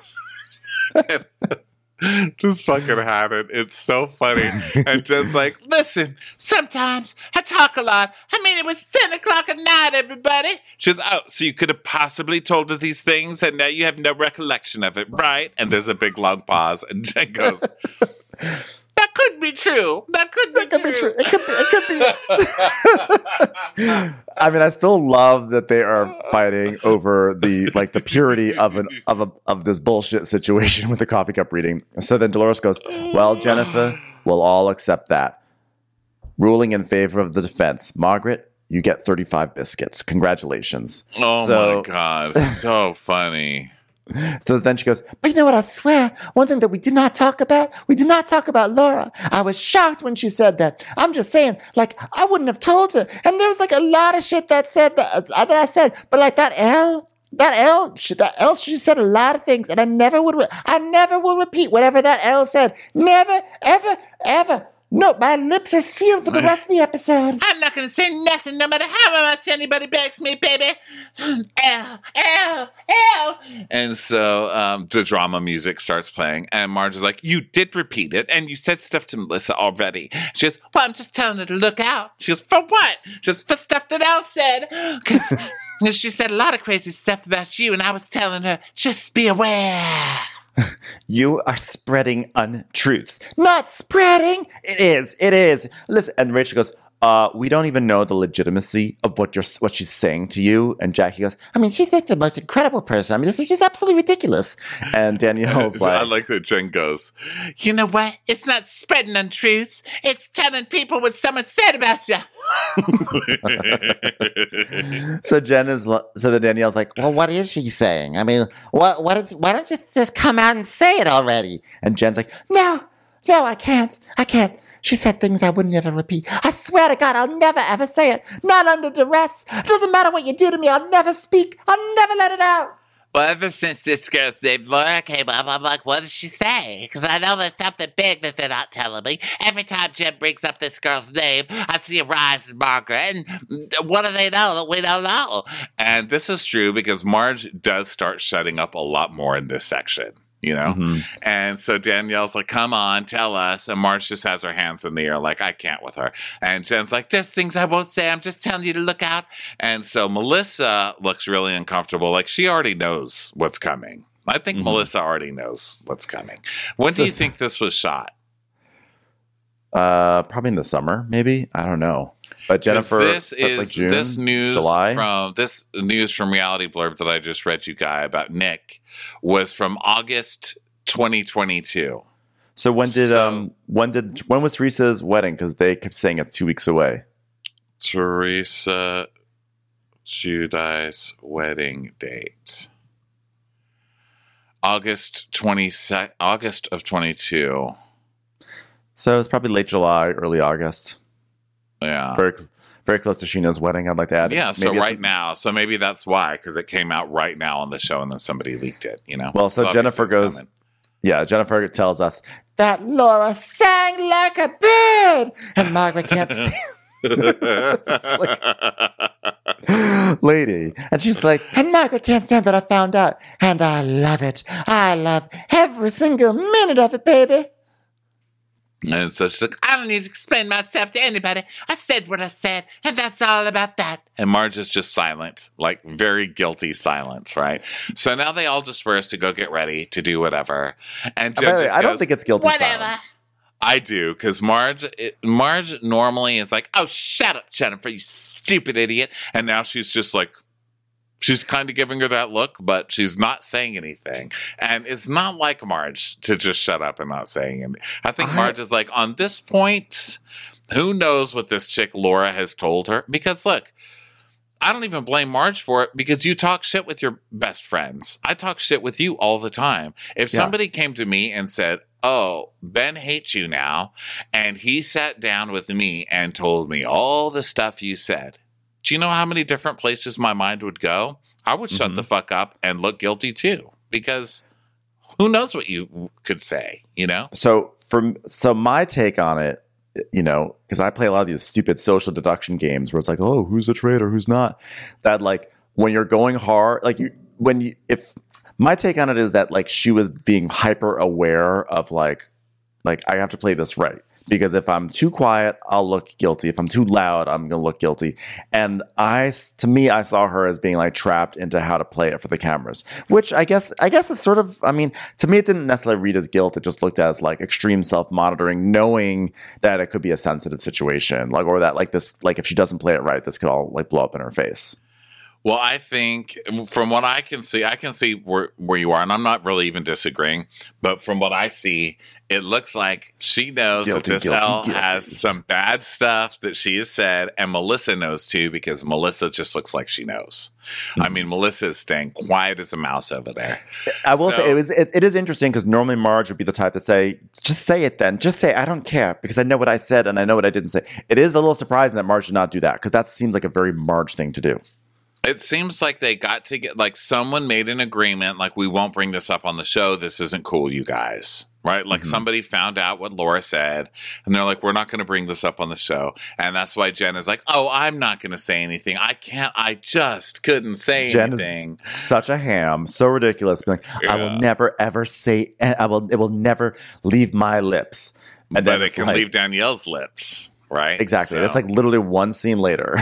Just fucking had it. It's so funny. And Jen's like, listen, sometimes I talk a lot. I mean, it was 10 o'clock at night, everybody. She goes, oh, so you could have possibly told her these things and now you have no recollection of it, right? And there's a big long pause. And Jen goes, that could be true. That could be true. It could be. I mean, I still love that they are fighting over the purity of this bullshit situation with the coffee cup reading. So then Dolores goes, well, Jennifer, we'll all accept that. Ruling in favor of the defense. Margaret, you get 35 biscuits. Congratulations. Oh my God. So funny. So then she goes, but you know what, I swear, one thing that we did not talk about Laura. I was shocked when she said that. I'm just saying, like, I wouldn't have told her. And there was like a lot of shit that I said, but like that L, she said a lot of things, and I never will repeat whatever that L said. Never, ever, ever. No, my lips are sealed for the rest of the episode. I'm not going to say nothing no matter how much anybody begs me, baby. L. And so the drama music starts playing, and Marge is like, you did repeat it, and you said stuff to Melissa already. She goes, well, I'm just telling her to look out. She goes, for what? Just for stuff that Al said. Because she said a lot of crazy stuff about you, and I was telling her, just be aware. You are spreading untruths. Not spreading. It is. Listen, and Rachel goes, we don't even know the legitimacy of what she's saying to you. And Jackie goes, I mean, she's like the most incredible person. I mean, this is just absolutely ridiculous. And Danielle's like, I like that Jen goes, you know what? It's not spreading untruths. It's telling people what someone said about you. So then Danielle's like, well, what is she saying? I mean, why don't you just come out and say it already? And Jen's like, no, I can't. She said things I would never repeat. I swear to God, I'll never ever say it. Not under duress. It doesn't matter what you do to me. I'll never speak. I'll never let it out. Well, ever since this girl's named Laura came up, I'm like, what does she say? Because I know there's something big that they're not telling me. Every time Jen brings up this girl's name, I see a rise in Margaret. And what do they know that we don't know? And this is true because Marge does start shutting up a lot more in this section. You know? Mm-hmm. And so Danielle's like, come on, tell us. And Marge just has her hands in the air like, I can't with her. And Jen's like, there's things I won't say. I'm just telling you to look out. And so Melissa looks really uncomfortable. Like she already knows what's coming. I think Melissa already knows what's coming. When do you think this was shot? Probably in the summer, maybe. I don't know. But Jennifer, this is like June, this news July? from Reality Blurb that I just read you, Guy, about Nick was from August 2022. So when was Teresa's wedding? Because they kept saying it's 2 weeks away. Teresa Giudice's wedding date. August of 22. So it's probably late July, early August. Yeah. Very, very close to Sheena's wedding, I'd like to add. Yeah, so right now. So maybe that's why, because it came out right now on the show and then somebody leaked it, you know? Well, so Jennifer goes, coming. Yeah, Jennifer tells us that Laura sang like a bird, and Margaret can't stand. Lady, and she's like, and Margaret can't stand that I found out, and I love it. I love every single minute of it, baby. And so she's like, I don't need to explain myself to anybody. I said what I said, and that's all about that. And Marge is just silent, like very guilty silence, right? So now they all disperse to go get ready to do whatever. And Jen just goes, I don't think it's guilty whatever. Silence. I do, because Marge normally is like, oh, shut up, Jennifer, you stupid idiot. And now she's just like, she's kind of giving her that look, but she's not saying anything. And it's not like Marge to just shut up and not saying anything. I think Marge is like, on this point, who knows what this chick Laura has told her? Because look, I don't even blame Marge for it because you talk shit with your best friends. I talk shit with you all the time. If somebody came to me and said, oh, Ben hates you now, and he sat down with me and told me all the stuff you said, do you know how many different places my mind would go? I would shut the fuck up and look guilty too, because who knows what you could say, you know? So my take on it, you know, because I play a lot of these stupid social deduction games where it's like, oh, who's a traitor, who's not? That like when you're going hard, like if my take on it is that like she was being hyper aware of like I have to play this right. Because if I'm too quiet, I'll look guilty. If I'm too loud, I'm going to look guilty. And I saw her as being like trapped into how to play it for the cameras, which I guess it's sort of, I mean, to me, it didn't necessarily read as guilt. It just looked as like extreme self-monitoring, knowing that it could be a sensitive situation, like, or that like this, like if she doesn't play it right, this could all like blow up in her face. Well, I think from what I can see where you are, and I'm not really even disagreeing, but from what I see, it looks like she knows that this L has some bad stuff that she has said, and Melissa knows too, because Melissa just looks like she knows. I mean, Melissa is staying quiet as a mouse over there. I will say it is interesting because normally Marge would be the type that say, just say it then. Just say, I don't care because I know what I said and I know what I didn't say. It is a little surprising that Marge did not do that because that seems like a very Marge thing to do. It seems like they got to get, like someone made an agreement, like we won't bring this up on the show. This isn't cool, you guys. Right? Like somebody found out what Laura said and they're like, we're not going to bring this up on the show. And that's why Jen is like, oh, I'm not going to say anything. I just couldn't say anything. Is such a ham, so ridiculous. Like, I will never, ever say, it will never leave my lips. And but it can leave Danielle's lips. Right. Exactly. That's like literally one scene later.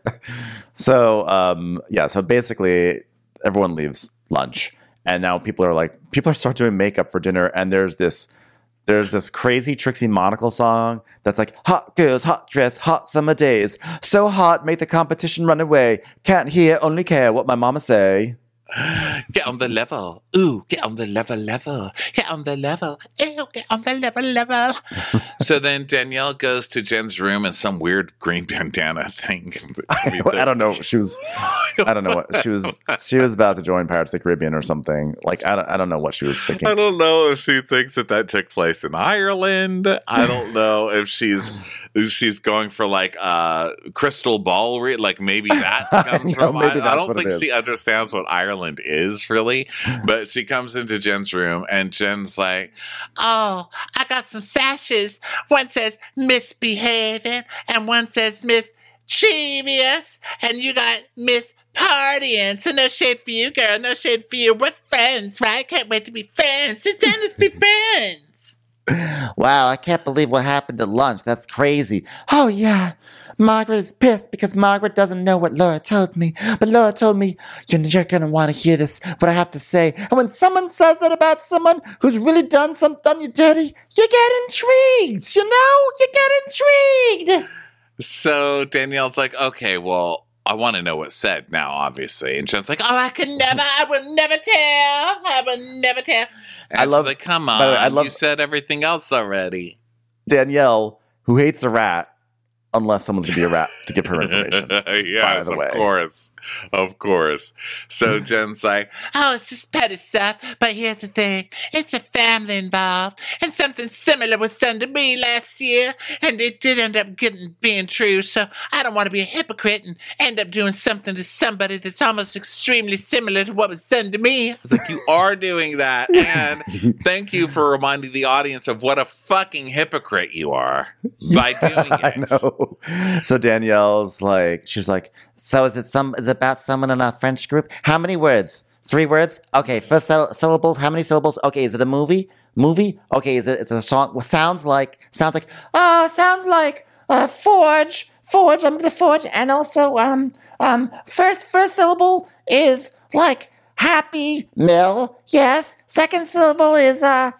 So basically everyone leaves lunch and now people are start doing makeup for dinner. And there's this crazy Trixie Monocle song that's like hot girls, hot dress, hot summer days. So hot, make the competition run away. Can't hear, only care what my mama say. Get on the level. Ooh, get on the level. Get on the level. Ew, get on the level. So then Danielle goes to Jen's room and some weird green bandana thing. I don't know. She was about to join Pirates of the Caribbean or something. Like, I don't know what she was thinking. I don't know if she thinks that took place in Ireland. I don't know if she's going for like crystal ball, like maybe that comes from. I don't think she understands what Ireland is really, but she comes into Jen's room and Jen's like, "Oh, I got some sashes. One says misbehaving, and one says mischievous, and you got Miss Partying. So no shade for you, girl. No shade for you. We're friends, right? Can't wait to be friends. Sit down, let's be friends." Wow, I can't believe what happened at lunch. That's crazy. Oh, yeah. Margaret is pissed because Margaret doesn't know what Laura told me. But Laura told me, you're going to want to hear this, what I have to say. And when someone says that about someone who's really done you dirty, you get intrigued, you know? You get intrigued. So Danielle's like, okay, well, I want to know what's said now, obviously. And Jen's like, oh, I will never tell. And she's like, come on, you said everything else already. Danielle, who hates a rat, unless someone's going to be a rat to give her information. Yes, of course. So Jen's like, oh, it's just petty stuff, but here's the thing. It's a family involved, and something similar was done to me last year, and it did end up being true, so I don't want to be a hypocrite and end up doing something to somebody that's almost extremely similar to what was done to me. I was like, you are doing that, and thank you for reminding the audience of what a fucking hypocrite you are by doing it. I know. So Danielle's like, she's like, so is it about someone in our French group? How many words? 3 words? Okay, first syllables. How many syllables? Okay, is it a movie? Okay, it's a song. Well, sounds like forge. I'm gonna forge, and also first syllable is like happy mill. Yes. Second syllable is on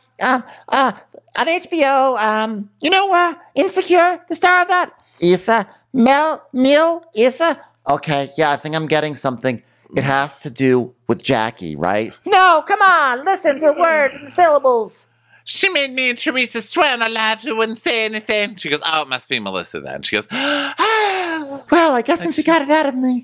HBO. Insecure. The star of that. Issa. Issa. Okay, yeah, I think I'm getting something. It has to do with Jackie, right? No, come on, listen to words and syllables. She made me and Teresa swear on our lives we wouldn't say anything. She goes, oh, it must be Melissa then. She goes, well, I guess since you got it out of me.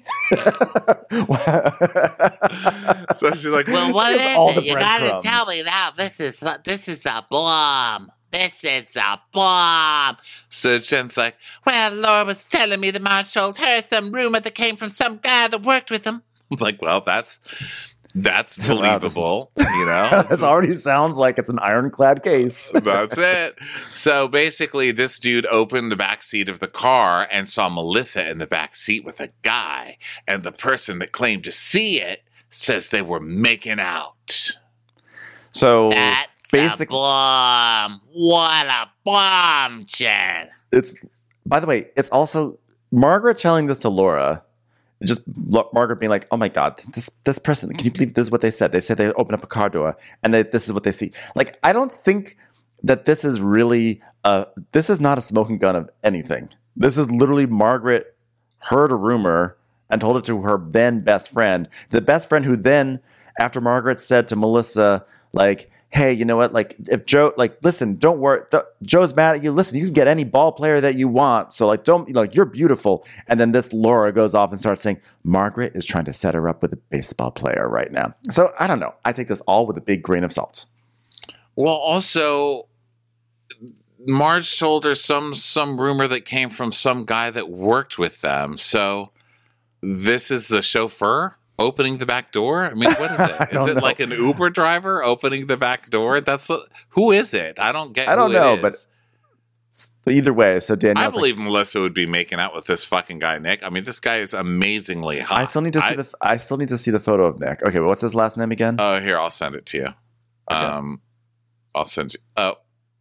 So she's like, well, what is it? You gotta tell me now. This is a bomb. This is a bomb. So Jen's like, well, Laura was telling me that Marge told her some rumor that came from some guy that worked with him. I'm like, well, that's believable. This already sounds like it's an ironclad case. That's it. So basically, this dude opened the back seat of the car and saw Melissa in the back seat with a guy. And the person that claimed to see it says they were making out. So That's a bomb. What a bomb, Jen. By the way, it's also Margaret telling this to Laura. Just Margaret being like, oh my God, this person, can you believe this is what they said? They said they opened up a car door and this is what they see. Like, I don't think that this is really, this is not a smoking gun of anything. This is literally Margaret heard a rumor and told it to her then best friend. The best friend who then, after Margaret said to Melissa, like, hey, you know what? Like, if Joe, like, listen, don't worry. Joe's mad at you. Listen, you can get any ball player that you want. So, like, you're beautiful. And then this Laura goes off and starts saying, Margaret is trying to set her up with a baseball player right now. So, I don't know. I take this all with a big grain of salt. Well, also, Marge told her some rumor that came from some guy that worked with them. So, this is the chauffeur opening the back door? I mean, what is it? Is it like an Uber driver opening the back door? Who is it? I don't know, but either way, so Danielle, I believe Melissa would be making out with this fucking guy, Nick. I mean, this guy is amazingly hot. I still need to see the photo of Nick. Okay, but what's his last name again? Oh, here, I'll send it to you. Okay. I'll send you.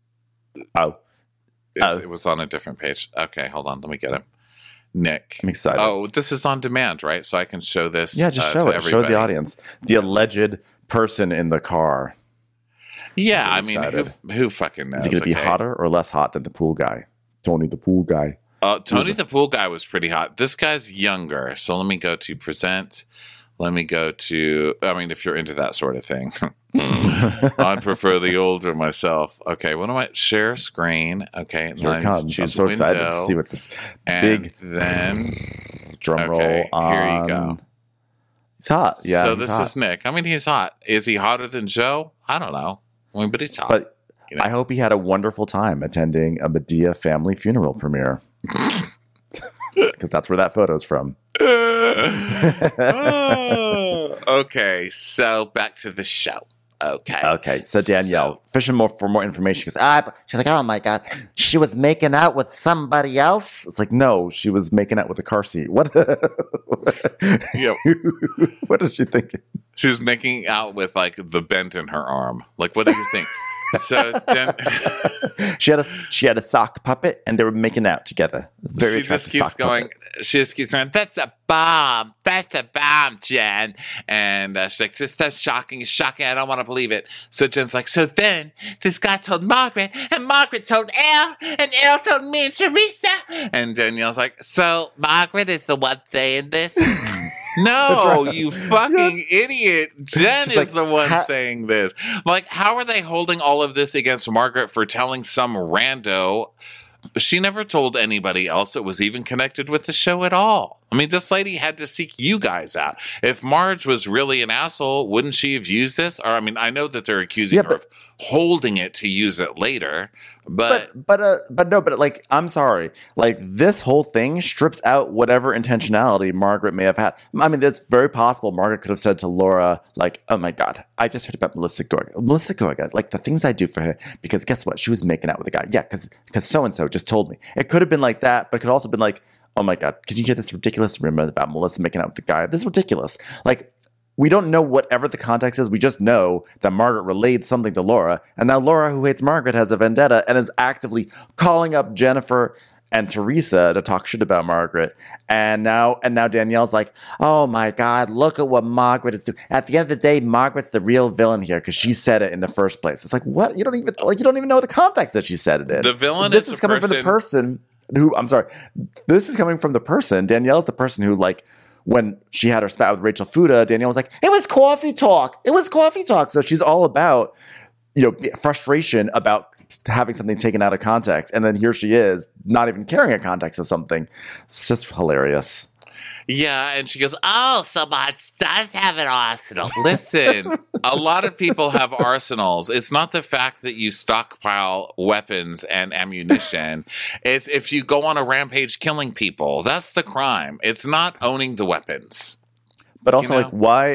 It was on a different page. Okay, hold on, let me get it. Nick. I'm excited. Oh, this is on demand, right? So I can show this. Yeah, just show it. Everybody. Show the audience. The alleged person in the car. Yeah, I mean, who fucking knows? Is he going to be hotter or less hot than the pool guy? Tony the pool guy. Tony the pool guy was pretty hot. This guy's younger. So let me go to present. Let me go to, I mean, if you're into that sort of thing. I'd prefer the older myself. Okay, what do I share screen? Okay, here it comes. I'm so excited to see what this big then drum roll on. Here you go. He's hot. Yeah. So this is Nick. I mean, he's hot. Is he hotter than Joe? I don't know. I mean, but he's hot. But I hope he had a wonderful time attending a Medea family funeral premiere. Because that's where that photo's from. Okay, so back to the show. Okay. So Danielle, fishing for more information. She's like, oh my God, she was making out with somebody else. It's like, no, she was making out with a car seat. What? Yeah. What is she thinking? She was making out with like the bent in her arm. Like, what do you think? So she had a sock puppet, and they were making out together. She just keeps going. she just keeps saying, "That's a bomb. That's a bomb, Jen." And she's like, "This stuff's shocking. It's shocking. I don't want to believe it." So Jen's like, "So then this guy told Margaret, and Margaret told Elle, and Elle told me and Teresa." And Danielle's like, "So Margaret is the one saying this?" No, you fucking idiot. Jen is the one saying this. Like, how are they holding all of this against Margaret for telling some rando? She never told anybody else it was even connected with the show at all. I mean, this lady had to seek you guys out. If Marge was really an asshole, wouldn't she have used this? Or, I mean, I know that they're accusing her of holding it to use it later. But like, I'm sorry. Like, this whole thing strips out whatever intentionality Margaret may have had. I mean, it's very possible Margaret could have said to Laura, like, "Oh my God, I just heard about Melissa Gorga, like the things I do for her, because guess what? She was making out with a guy. Yeah, because so-and-so just told me." It could have been like that, but it could also have been like, "Oh my God, could you hear this ridiculous rumor about Melissa making out with the guy? This is ridiculous." Like, we don't know whatever the context is. We just know that Margaret relayed something to Laura. And now Laura, who hates Margaret, has a vendetta and is actively calling up Jennifer and Teresa to talk shit about Margaret. And now Danielle's like, "Oh my God, look at what Margaret is doing." At the end of the day, Margaret's the real villain here because she said it in the first place. It's like, what? You don't even know the context that she said it in. The villain this is coming from the person who, I'm sorry, this is coming from the person. Danielle's the person who, like, when she had her spat with Rachel Fuda, Danielle was like, "It was coffee talk. It was coffee talk." So she's all about, frustration about having something taken out of context. And then here she is, not even caring a context of something. It's just hilarious. Yeah, and she goes, "Oh, so much does have an arsenal." Listen, a lot of people have arsenals. It's not the fact that you stockpile weapons and ammunition. It's if you go on a rampage killing people. That's the crime. It's not owning the weapons. But also,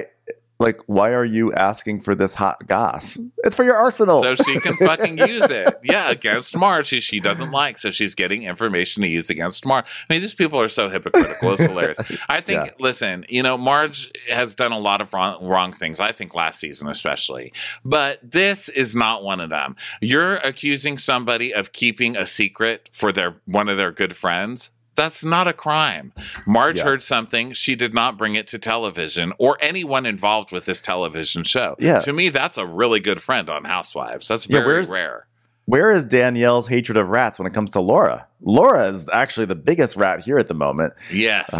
why are you asking for this hot goss? It's for your arsenal. So she can fucking use it. Yeah, against Marge, who she doesn't like. So she's getting information to use against Marge. I mean, these people are so hypocritical. It's hilarious. I think, listen, Marge has done a lot of wrong things, I think last season especially. But this is not one of them. You're accusing somebody of keeping a secret for one of their good friends. That's not a crime. Marge heard something. She did not bring it to television or anyone involved with this television show. Yeah. To me, that's a really good friend on Housewives. That's very rare. Where is Danielle's hatred of rats when it comes to Laura? Laura is actually the biggest rat here at the moment. Yes.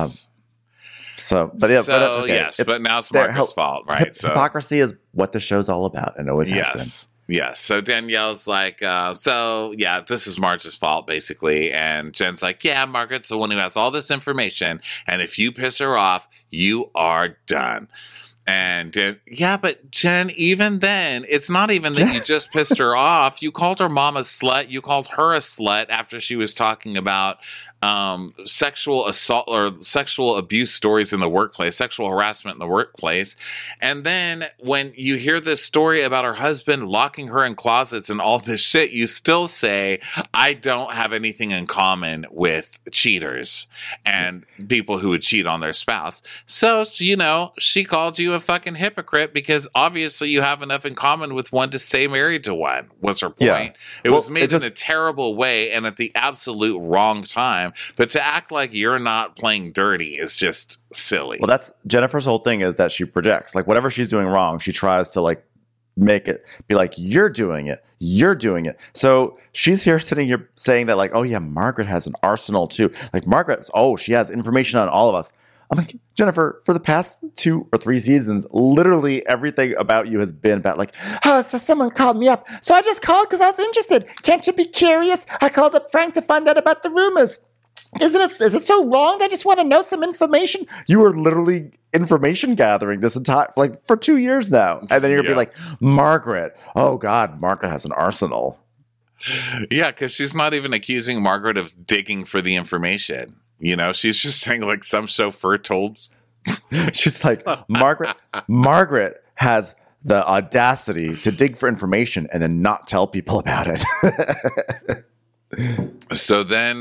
But that's okay. Yes, but now it's Margaret's fault, right? Hypocrisy is what the show's all about and always has been. Yes. So Danielle's like, this is Marge's fault, basically. And Jen's like, "Yeah, Margaret's the one who has all this information. And if you piss her off, you are done." And but Jen, even then, it's not even that you just pissed her off. You called her mom a slut. You called her a slut after she was talking about sexual assault or sexual abuse stories in the workplace, sexual harassment in the workplace. And then when you hear this story about her husband locking her in closets and all this shit, you still say, "I don't have anything in common with cheaters and people who would cheat on their spouse." So, she called you a fucking hypocrite because obviously you have enough in common with one to stay married to one, was her point. Yeah. It was made in a terrible way and at the absolute wrong time. But to act like you're not playing dirty is just silly. Well, that's Jennifer's whole thing, is that she projects. Like, whatever she's doing wrong, she tries to, like, make it be like, "You're doing it. You're doing it." So she's sitting here saying that, like, "Oh yeah, Margaret has an arsenal too." Like, she has information on all of us. I'm like, Jennifer, for the past 2 or 3 seasons, literally everything about you has been about, like, "Oh, so someone called me up. So I just called because I was interested. Can't you be curious? I called up Frank to find out about the rumors. Is it so wrong? I just want to know some information." You were literally information gathering this entire, for 2 years now. And then you're going to be like, "Margaret, oh God, Margaret has an arsenal." Yeah, because she's not even accusing Margaret of digging for the information. She's just saying, like, some chauffeur told. She's like, Margaret has the audacity to dig for information and then not tell people about it. So then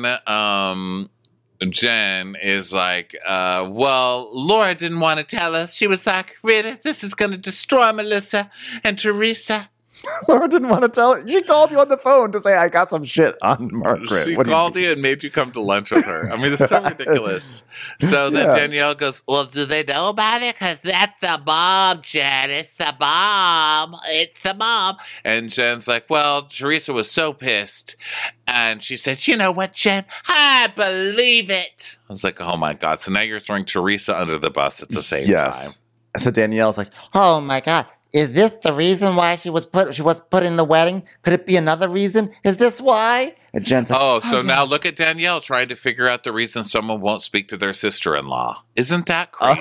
Jen is like, "Well, Laura didn't want to tell us. She was like, 'Really? This is going to destroy Melissa and Teresa.'" Laura didn't want to tell her. She called you on the phone to say, I got some shit on Margaret. She called you and made you come to lunch with her. I mean, it's so ridiculous. So then Danielle goes, well, do they know about it? Because that's a bomb, Jen. It's a bomb. It's a bomb. And Jen's like, well, Teresa was so pissed. And she said, you know what, Jen? I believe it. I was like, oh, my God. So now you're throwing Teresa under the bus at the same time. So Danielle's like, oh, my God. Is this the reason why she was put in the wedding? Could it be another reason? Is this why? And Jen's like, now look at Danielle trying to figure out the reason someone won't speak to their sister-in-law. Isn't that crazy?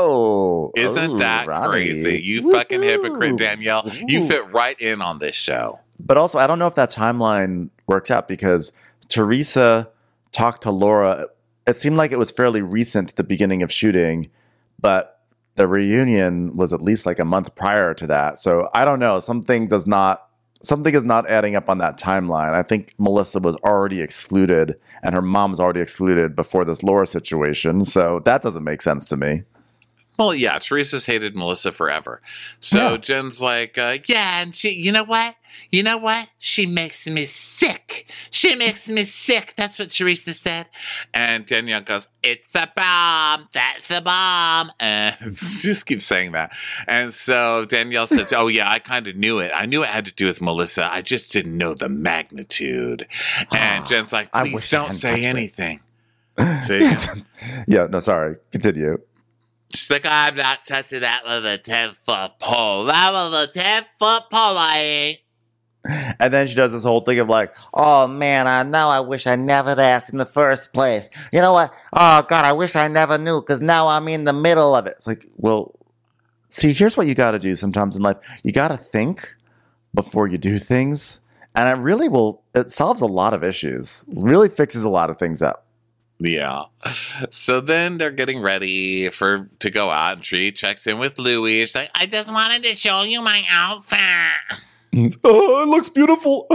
Isn't that crazy? You fucking hypocrite, Danielle. You fit right in on this show. But also, I don't know if that timeline works out because Teresa talked to Laura. It seemed like it was fairly recent at the beginning of shooting, but the reunion was at least like a month prior to that. So I don't know. Something is not adding up on that timeline. I think Melissa was already excluded and her mom was already excluded before this Laura situation. So that doesn't make sense to me. Well, yeah, Teresa's hated Melissa forever. So Jen's like, and she, you know what? She makes me sick. She makes me sick. That's what Teresa said. And Danielle goes, it's a bomb. That's a bomb. And she just keeps saying that. And so Danielle says, oh, yeah, I kind of knew it. I knew it had to do with Melissa. I just didn't know the magnitude. And Jen's like, please don't say anything. Yeah, no, sorry. Continue. She's like, I'm not touching that with a 10-foot pole. That was a 10-foot pole, I ain't. And then she does this whole thing of like, oh man, I wish I never asked in the first place. You know what? Oh God, I wish I never knew because now I'm in the middle of it. It's like, well, see, here's what you got to do sometimes in life. You got to think before you do things. And it solves a lot of issues. It really fixes a lot of things up. Yeah. So then they're getting ready to go out, and Tree checks in with Louie. She's like, I just wanted to show you my outfit. Oh, it looks beautiful.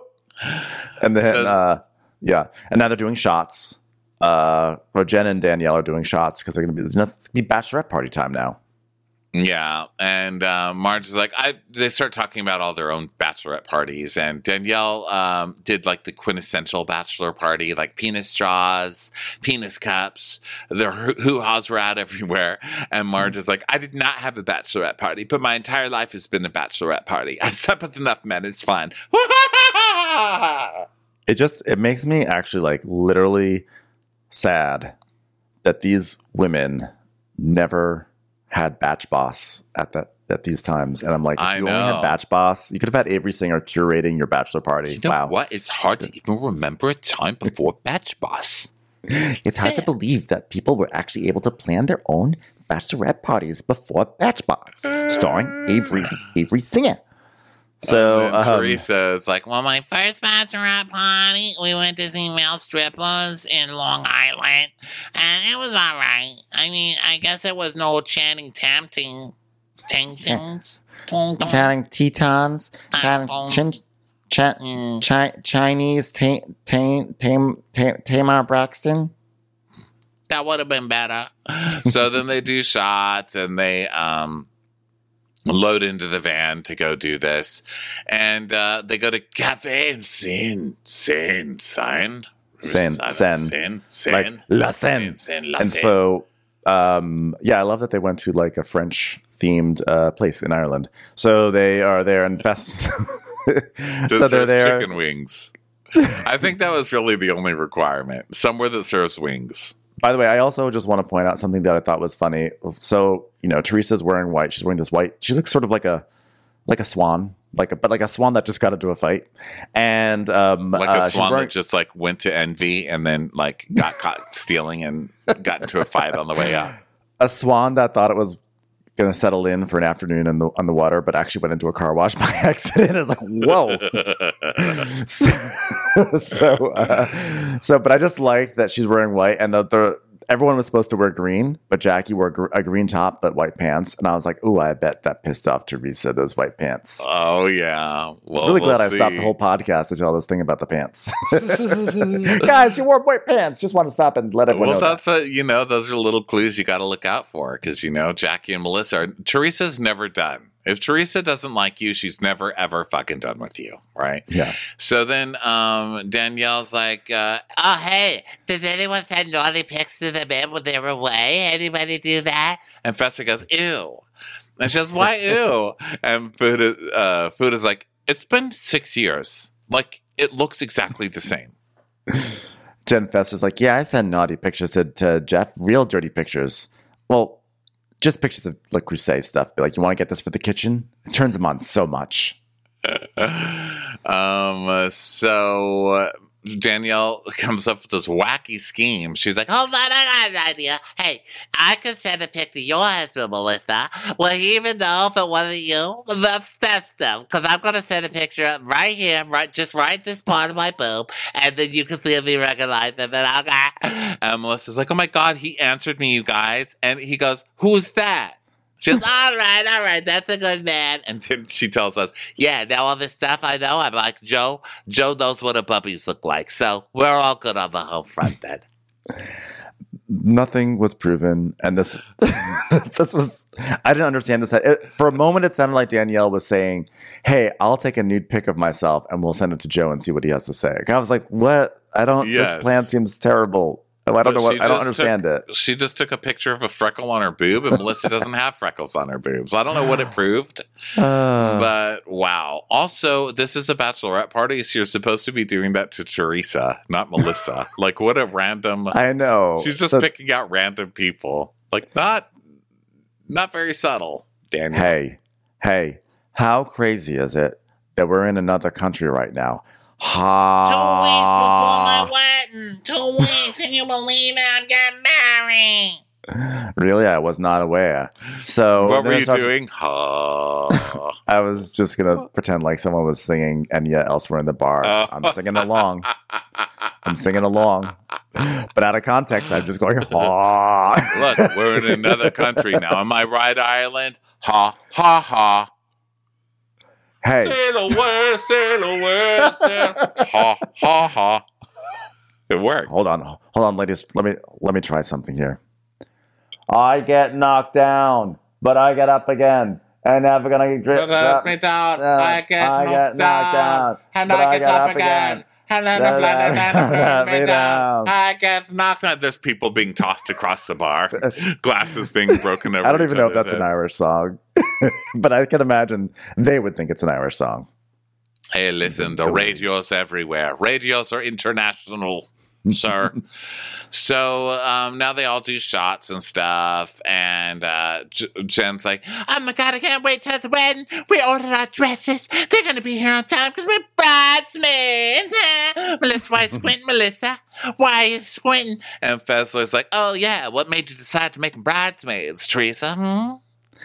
And then, and now they're doing shots. Jen and Danielle are doing shots because they're going to be bachelorette party time now. Yeah, and Marge is like, they start talking about all their own bachelorette parties, and Danielle did like the quintessential bachelor party, like penis straws, penis cups, the hoo-haws were out everywhere, and Marge is like, I did not have a bachelorette party, but my entire life has been a bachelorette party. I've slept with enough men, it's fine. It makes me actually like literally sad that these women never had Batch Boss at these times, and I'm like, if you only had Batch Boss, you could have had Avery Singer curating your bachelor party. You know what? It's hard to even remember a time before Batch Boss. It's hard to believe that people were actually able to plan their own bachelorette parties before Batch Boss, starring Avery Singer. So Teresa's like, well, my first bachelorette party, we went to see male strippers in Long Island, and it was all right. I mean, I guess it was no Channing Tatum. Channing Tetons. Chinese Tamar Braxton. That would have been better. So then they do shots, and they load into the van to go do this, and they go to Cafe and Sen, like La Seine. And so, I love that they went to like a French themed place in Ireland. So they are there and fest. So they're there. Chicken wings. I think that was really the only requirement. Somewhere that serves wings. By the way, I also just want to point out something that I thought was funny. So, Teresa's wearing white. She's wearing this white. She looks sort of like a swan, like a swan that just got into a fight, and like a swan that just like went to Envy and then like got caught stealing and got into a fight on the way up. A swan that thought it was going to settle in for an afternoon on the water, but actually went into a car wash by accident. It's like, whoa. But I just liked that she's wearing white, and everyone was supposed to wear green, but Jackie wore a green top but white pants, and I was like, "Ooh, I bet that pissed off Teresa, those white pants." Oh yeah, well, really glad I stopped the whole podcast to tell this thing about the pants. Guys, you wore white pants. Just want to stop and let everyone know. Well, that's those are little clues you got to look out for because Jackie and Melissa Teresa's never done. If Teresa doesn't like you, she's never, ever fucking done with you, right? Yeah. So then Danielle's like, oh, hey, does anyone send naughty pics to the men when they were away? Anybody do that? And Fester goes, ew. And she goes, why ew? And Fuda's like, it's been 6 years. Like, it looks exactly the same. Jen Fester's like, yeah, I send naughty pictures to Jeff, real dirty pictures. Well, just pictures of like Crusade stuff. Be like, you want to get this for the kitchen? It turns him on so much. So Danielle comes up with this wacky scheme. She's like, hold on, I got an idea. Hey, I could send a pic to your husband, Melissa. Will he even know if it wasn't you? Let's test them, because I'm going to send a picture right here, just right this part of my boob, and then you can see if he recognizes it, and I'll go. And Melissa's like, oh my God, he answered me, you guys. And he goes, who's that? She's all right, that's a good man. And then she tells us, yeah, now all this stuff I know, I'm like, Joe knows what a puppies look like. So we're all good on the home front then. Nothing was proven. And this was, I didn't understand this. For a moment, it sounded like Danielle was saying, hey, I'll take a nude pic of myself and we'll send it to Joe and see what he has to say. I was like, what? This plan seems terrible. I don't know what. I don't understand it. She just took a picture of a freckle on her boob, and Melissa doesn't have freckles on her boobs. I don't know what it proved, but wow. Also, this is a bachelorette party, so you're supposed to be doing that to Teresa, not Melissa. Like, what a random. I know. She's just picking out random people. Like, not very subtle, Daniel. Hey, how crazy is it that we're in another country right now? 2 weeks before my wedding. 2 weeks, and you believe I'm getting married. Really? I was not aware. So what were you doing? I was just going to pretend like someone was singing Enya elsewhere in the bar. I'm singing along. But out of context, I'm just going, ha. Look, we're in another country now. Am I right, Ireland? Ha, ha, ha. Hey. Sail away, ha, ha, ha. It worked. Hold on, ladies. Let me try something here. I get knocked down, but I get up again. And never gonna drop me down. I get knocked down, and I get up again. And then the down. I get knocked down. There's people being tossed across the bar, glasses being broken over. I don't even know if that's an Irish song, but I can imagine they would think it's an Irish song. Hey, listen, the radios everywhere. Radios are international, sir. So now they all do shots and stuff, and Jen's like, oh my God, I can't wait till the wedding. We ordered our dresses. They're going to be here on time because we're bridesmaids. Melissa, why are you squinting, Melissa? Why are you squinting? And Fessler's like, oh yeah, what made you decide to make them bridesmaids, Teresa?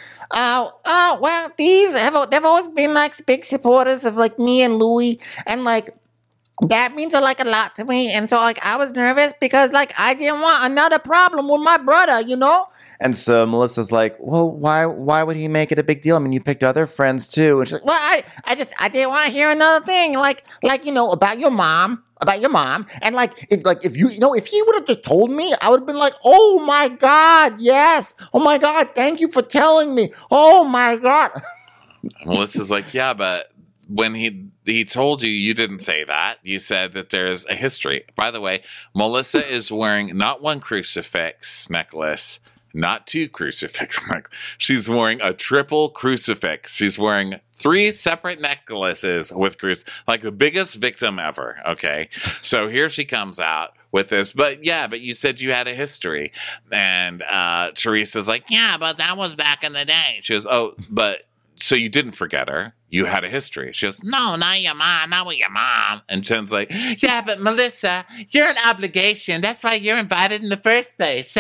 Oh, well, they've always been like big supporters of like me and Louis, and like that means like a lot to me. And so like I was nervous because like I didn't want another problem with my brother, you know? And so Melissa's like, well, why would he make it a big deal? I mean, you picked other friends too. And she's like, well, I didn't want to hear another thing like you know about your mom. And like if he would have just told me, I would have been like, oh my God, yes. Oh my God, thank you for telling me. Oh my God. Melissa's like, yeah, but when he told you, you didn't say that. You said that there's a history. By the way, Melissa is wearing not one crucifix necklace, not two crucifix necklaces. She's wearing a triple crucifix. She's wearing 3 separate necklaces with like the biggest victim ever. Okay. So here she comes out with this, but you said you had a history. And Teresa's like, yeah, but that was back in the day. She goes, oh, but so you didn't forget her. You had a history. She goes, no, not your mom, not with your mom. And Jen's like, yeah, but Melissa, you're an obligation. That's why you're invited in the first place.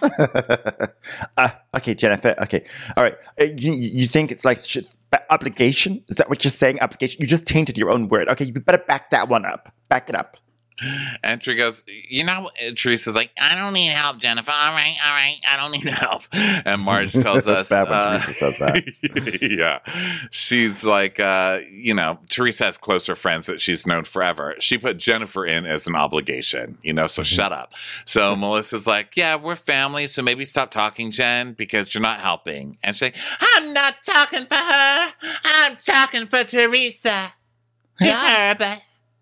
Okay, Jennifer. Okay. All right. You think it's like obligation? Is that what you're saying? Obligation? You just tainted your own word. Okay, you better back that one up. Back it up. And Teresa goes, Teresa's like, I don't need help, Jennifer. All right, I don't need help. And Marge tells us, bad when Teresa says that. Yeah, she's like, Teresa has closer friends that she's known forever. She put Jennifer in as an obligation, so shut up. So Melissa's like, yeah, we're family, so maybe stop talking, Jen, because you're not helping. And she's like, I'm not talking for her. I'm talking for Teresa. Yeah. Her,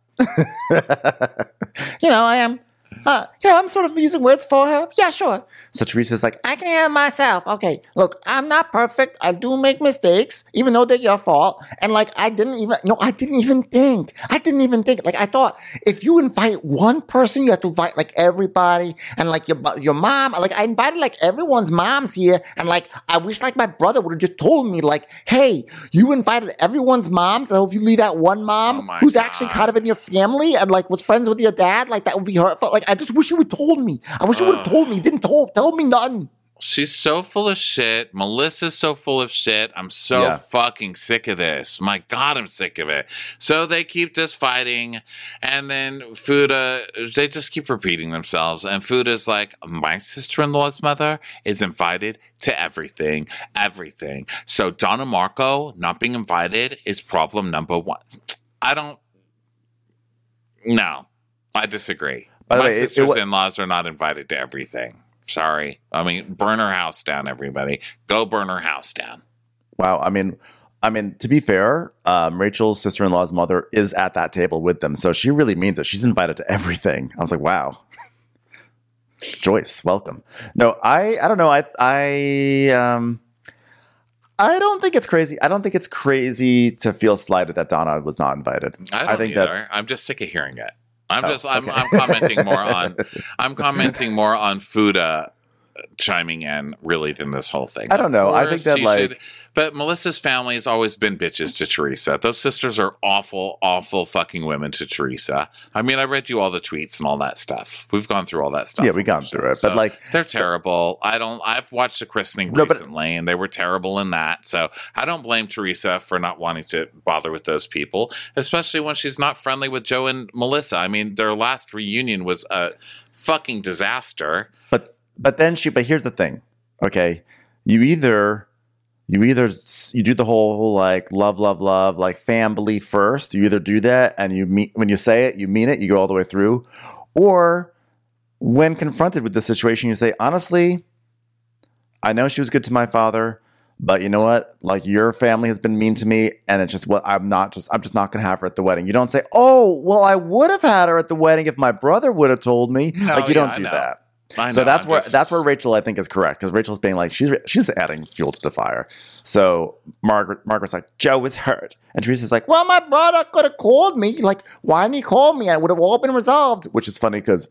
I am. I'm sort of using words for her. Yeah, sure. So Teresa's like, I can hear myself. Okay, look, I'm not perfect. I do make mistakes, even though they're your fault. And I didn't even think. Like, I thought if you invite one person, you have to invite everybody and your mom. Like, I invited everyone's moms here, and I wish my brother would have just told me hey, you invited everyone's moms. So if you leave out one mom who's actually kind of in your family and was friends with your dad, that would be hurtful. I just wish you would have told me. I wish you would have told me. You didn't tell me nothing. She's so full of shit. Melissa's so full of shit. I'm so fucking sick of this. My God, I'm sick of it. So they keep just fighting. And then Fuda, they just keep repeating themselves. And Fuda's like, my sister-in-law's mother is invited to everything. So Donna Marco not being invited is problem number one. No, I disagree. By the My way, sisters-in-laws are not invited to everything. Sorry. I mean, burn her house down, everybody. Go burn her house down. Wow. I mean, to be fair, Rachel's sister-in-law's mother is at that table with them. So she really means it. She's invited to everything. I was like, wow. Joyce, welcome. No, I don't know. I don't think it's crazy. I don't think it's crazy to feel slighted that Donna was not invited. I think either. I'm just sick of hearing it. I'm commenting more on Fuda chiming in really than this whole thing. I don't know. I think that but Melissa's family has always been bitches to Teresa. Those sisters are awful, awful fucking women to Teresa. I mean, I read you all the tweets and all that stuff. We've gone through all that stuff. Yeah, we've gone through it. So but they're terrible. I've watched the christening recently and they were terrible in that. So I don't blame Teresa for not wanting to bother with those people, especially when she's not friendly with Joe and Melissa. I mean, their last reunion was a fucking disaster. But here's the thing. Okay. You either you do the whole love, family first. You either do that and when you say it, you mean it, you go all the way through. Or when confronted with the situation, you say, honestly, I know she was good to my father, but you know what? Your family has been mean to me, and it's just I'm just not going to have her at the wedding. You don't say, oh, well, I would have had her at the wedding if my brother would have told me. No, you don't do that. So that's where Rachel, I think, is correct, because Rachel's being she's adding fuel to the fire. So Margaret's like, Joe is hurt, and Teresa's like, well, my brother could have called me. Why didn't he call me? I would have all been resolved. Which is funny because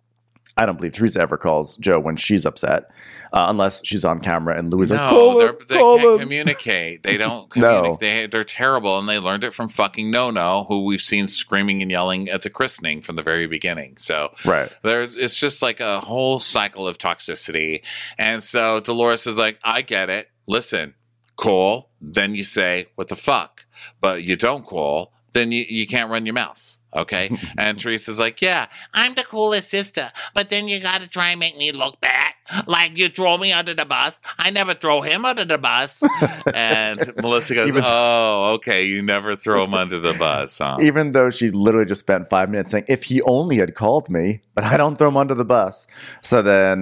I don't believe Teresa ever calls Joe when she's upset, unless she's on camera and Louis like, they can't communicate. They don't communicate. They're terrible, and they learned it from fucking No, who we've seen screaming and yelling at the christening from the very beginning. So it's just a whole cycle of toxicity. And so Dolores is like, I get it. Listen, call, then you say, what the fuck? But you don't call, then you can't run your mouth. Okay. And Teresa's like, yeah, I'm the coolest sister, but then you got to try and make me look bad. You throw me under the bus. I never throw him under the bus. And Melissa goes, okay. You never throw him under the bus, huh? Even though she literally just spent 5 minutes saying, if he only had called me, but I don't throw him under the bus. So then,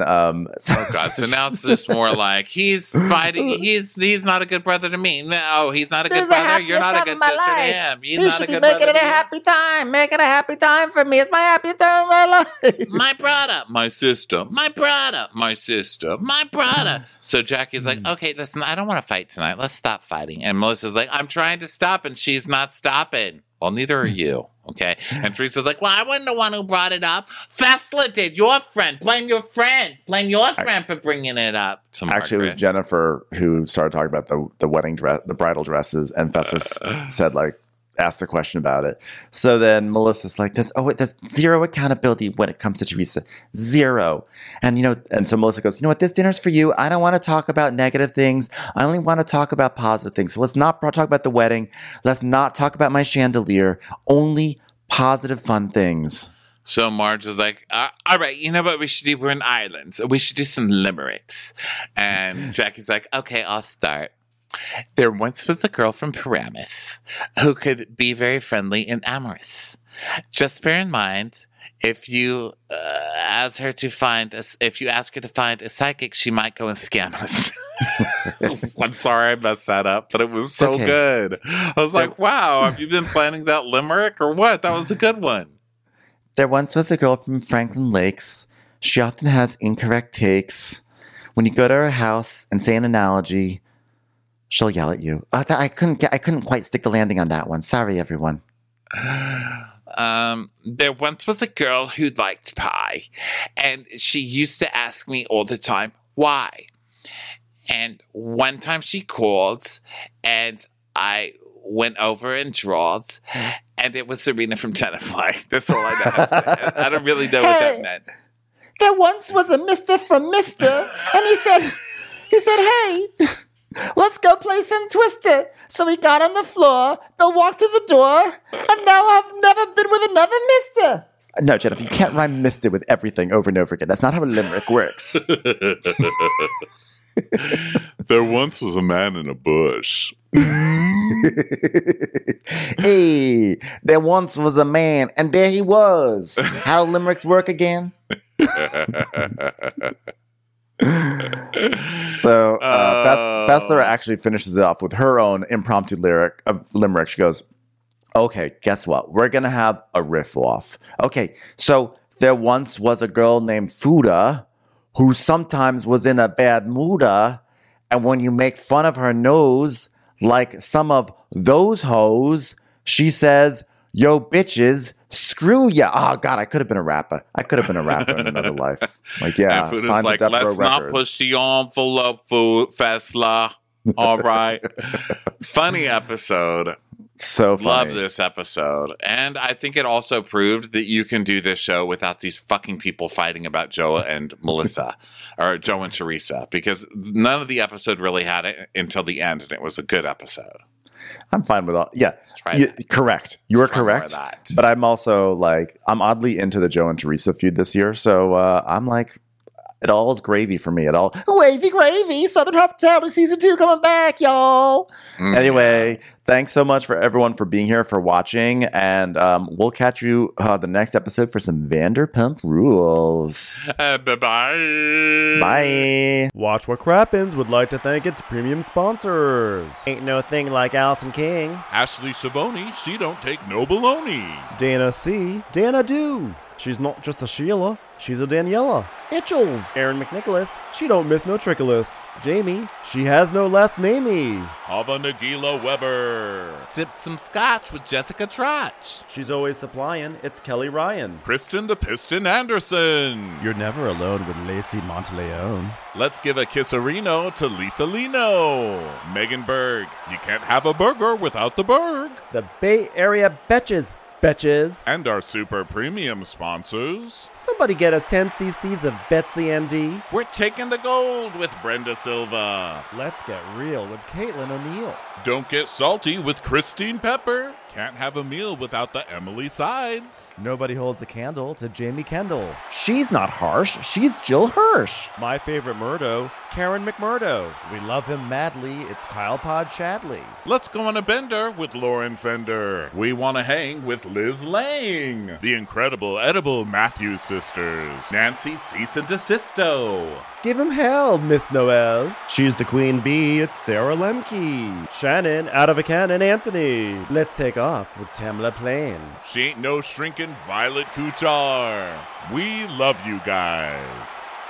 so now it's just more he's fighting. He's not a good brother to me. No, he's not a good brother. You're not a good sister to him. He should be making it a happy time. Make it a happy time for me. It's my happy time of my life. My brother, my sister, my brother, my sister, my brother. So Jackie's like, okay, listen, I don't want to fight tonight. Let's stop fighting. And Melissa's like, I'm trying to stop, and she's not stopping. Well, neither are you. Okay. And Teresa's like, well, I wasn't the one who brought it up. Fessler did. Your friend. Blame your friend. Blame your friend for bringing it up to Margaret. Actually, it was Jennifer who started talking about the wedding dress, the bridal dresses, and Fessler said asked a question about it. So then Melissa's like, there's zero accountability when it comes to Teresa. Zero. And so Melissa goes, you know what? This dinner's for you. I don't want to talk about negative things. I only want to talk about positive things. So let's not talk about the wedding. Let's not talk about my chandelier. Only positive, fun things. So Marge is like, all right, you know what we should do? We're in Ireland. So we should do some limericks. And Jackie's like, okay, I'll start. There once was a girl from Paramus who could be very friendly and amorous. Just bear in mind, if you ask her to find a psychic, she might go and scam us. I'm sorry I messed that up, but it was so good. I was like, wow, have you been planning that limerick or what? That was a good one. There once was a girl from Franklin Lakes. She often has incorrect takes. When you go to her house and say an analogy, she'll yell at you. I couldn't quite stick the landing on that one. Sorry, everyone. There once was a girl who liked pie, and she used to ask me all the time, why? And one time she called, and I went over and drawed, and it was Serena from Tenafly. That's all I know how to say. I don't really know what that meant. There once was a mister from Mister, and he said, hey, let's go play some Twister. So he got on the floor, Bill walked through the door, and now I've never been with another mister. No, Jennifer, you can't rhyme mister with everything over and over again. That's not how a limerick works. There once was a man in a bush. Hey, there once was a man, and there he was. How limericks work again? So Fessler actually finishes it off with her own impromptu limerick. She goes, okay, guess what? We're going to have a riff off. Okay, so there once was a girl named Fuda who sometimes was in a bad mooda, and when you make fun of her nose, like some of those hoes, she says, yo, bitches, screw ya. Oh, God, I could have been a rapper. I could have been a rapper in another life. Like, yeah. And Fuda's like, let's not push the envelope, Fessler. All right. Funny episode. So funny. Love this episode. And I think it also proved that you can do this show without these fucking people fighting about Joe and Melissa, or Joe and Teresa, because none of the episode really had it until the end, and it was a good episode. I'm fine with all. Yeah, correct. You are correct. But I'm also like, I'm oddly into the Joe and Teresa feud this year. So I'm like, it all is gravy for me. It all wavy gravy. Southern Hospitality Season 2 coming back, y'all. Anyway, thanks so much for everyone for being here, for watching, and we'll catch you the next episode for some Vanderpump Rules. Bye-bye. Bye. Watch What Crappens would like to thank its premium sponsors. Ain't no thing like Allison King. Ashley Savoni, she don't take no baloney. Dana C. Dana Do. She's not just a Sheila, she's a Daniela. Itchels. Aaron McNicholas. She don't miss no trickolas. Jamie. She has no last namey. Hava Nagila Weber. Sipped some scotch with Jessica Trotch. She's always supplying. It's Kelly Ryan. Kristen the Piston Anderson. You're never alone with Lacey Monteleone. Let's give a kisserino to Lisa Lino. Megan Berg. You can't have a burger without the Berg. The Bay Area Betches. Betches. And our super premium sponsors. Somebody get us 10 cc's of Betsy MD. We're taking the gold with Brenda Silva. Let's get real with Caitlin O'Neill. Don't get salty with Christine Pepper. Can't have a meal without the Emily Sides. Nobody holds a candle to Jamie Kendall. She's not harsh, she's Jill Hirsch. My favorite Murdo, Karen McMurdo. We love him madly, it's Kyle Pod Shadley. Let's go on a bender with Lauren Fender. We want to hang with Liz Lang. The incredible edible Matthews sisters. Nancy Cease and Desisto. Give him hell, Miss Noel. She's the queen bee, it's Sarah Lemke. Shannon, out of a cannon, Anthony. Let's take off with Tamla Plain. She ain't no shrinking Violet Kuchar. We love you guys.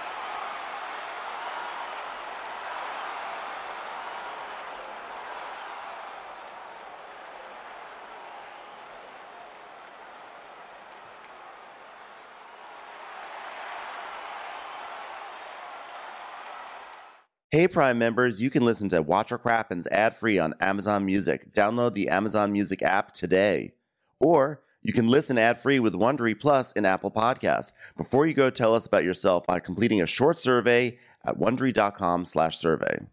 Hey Prime members, you can listen to Watch What Crappens ad-free on Amazon Music. Download the Amazon Music app today. Or you can listen ad-free with Wondery Plus in Apple Podcasts. Before you go, tell us about yourself by completing a short survey at Wondery.com/survey.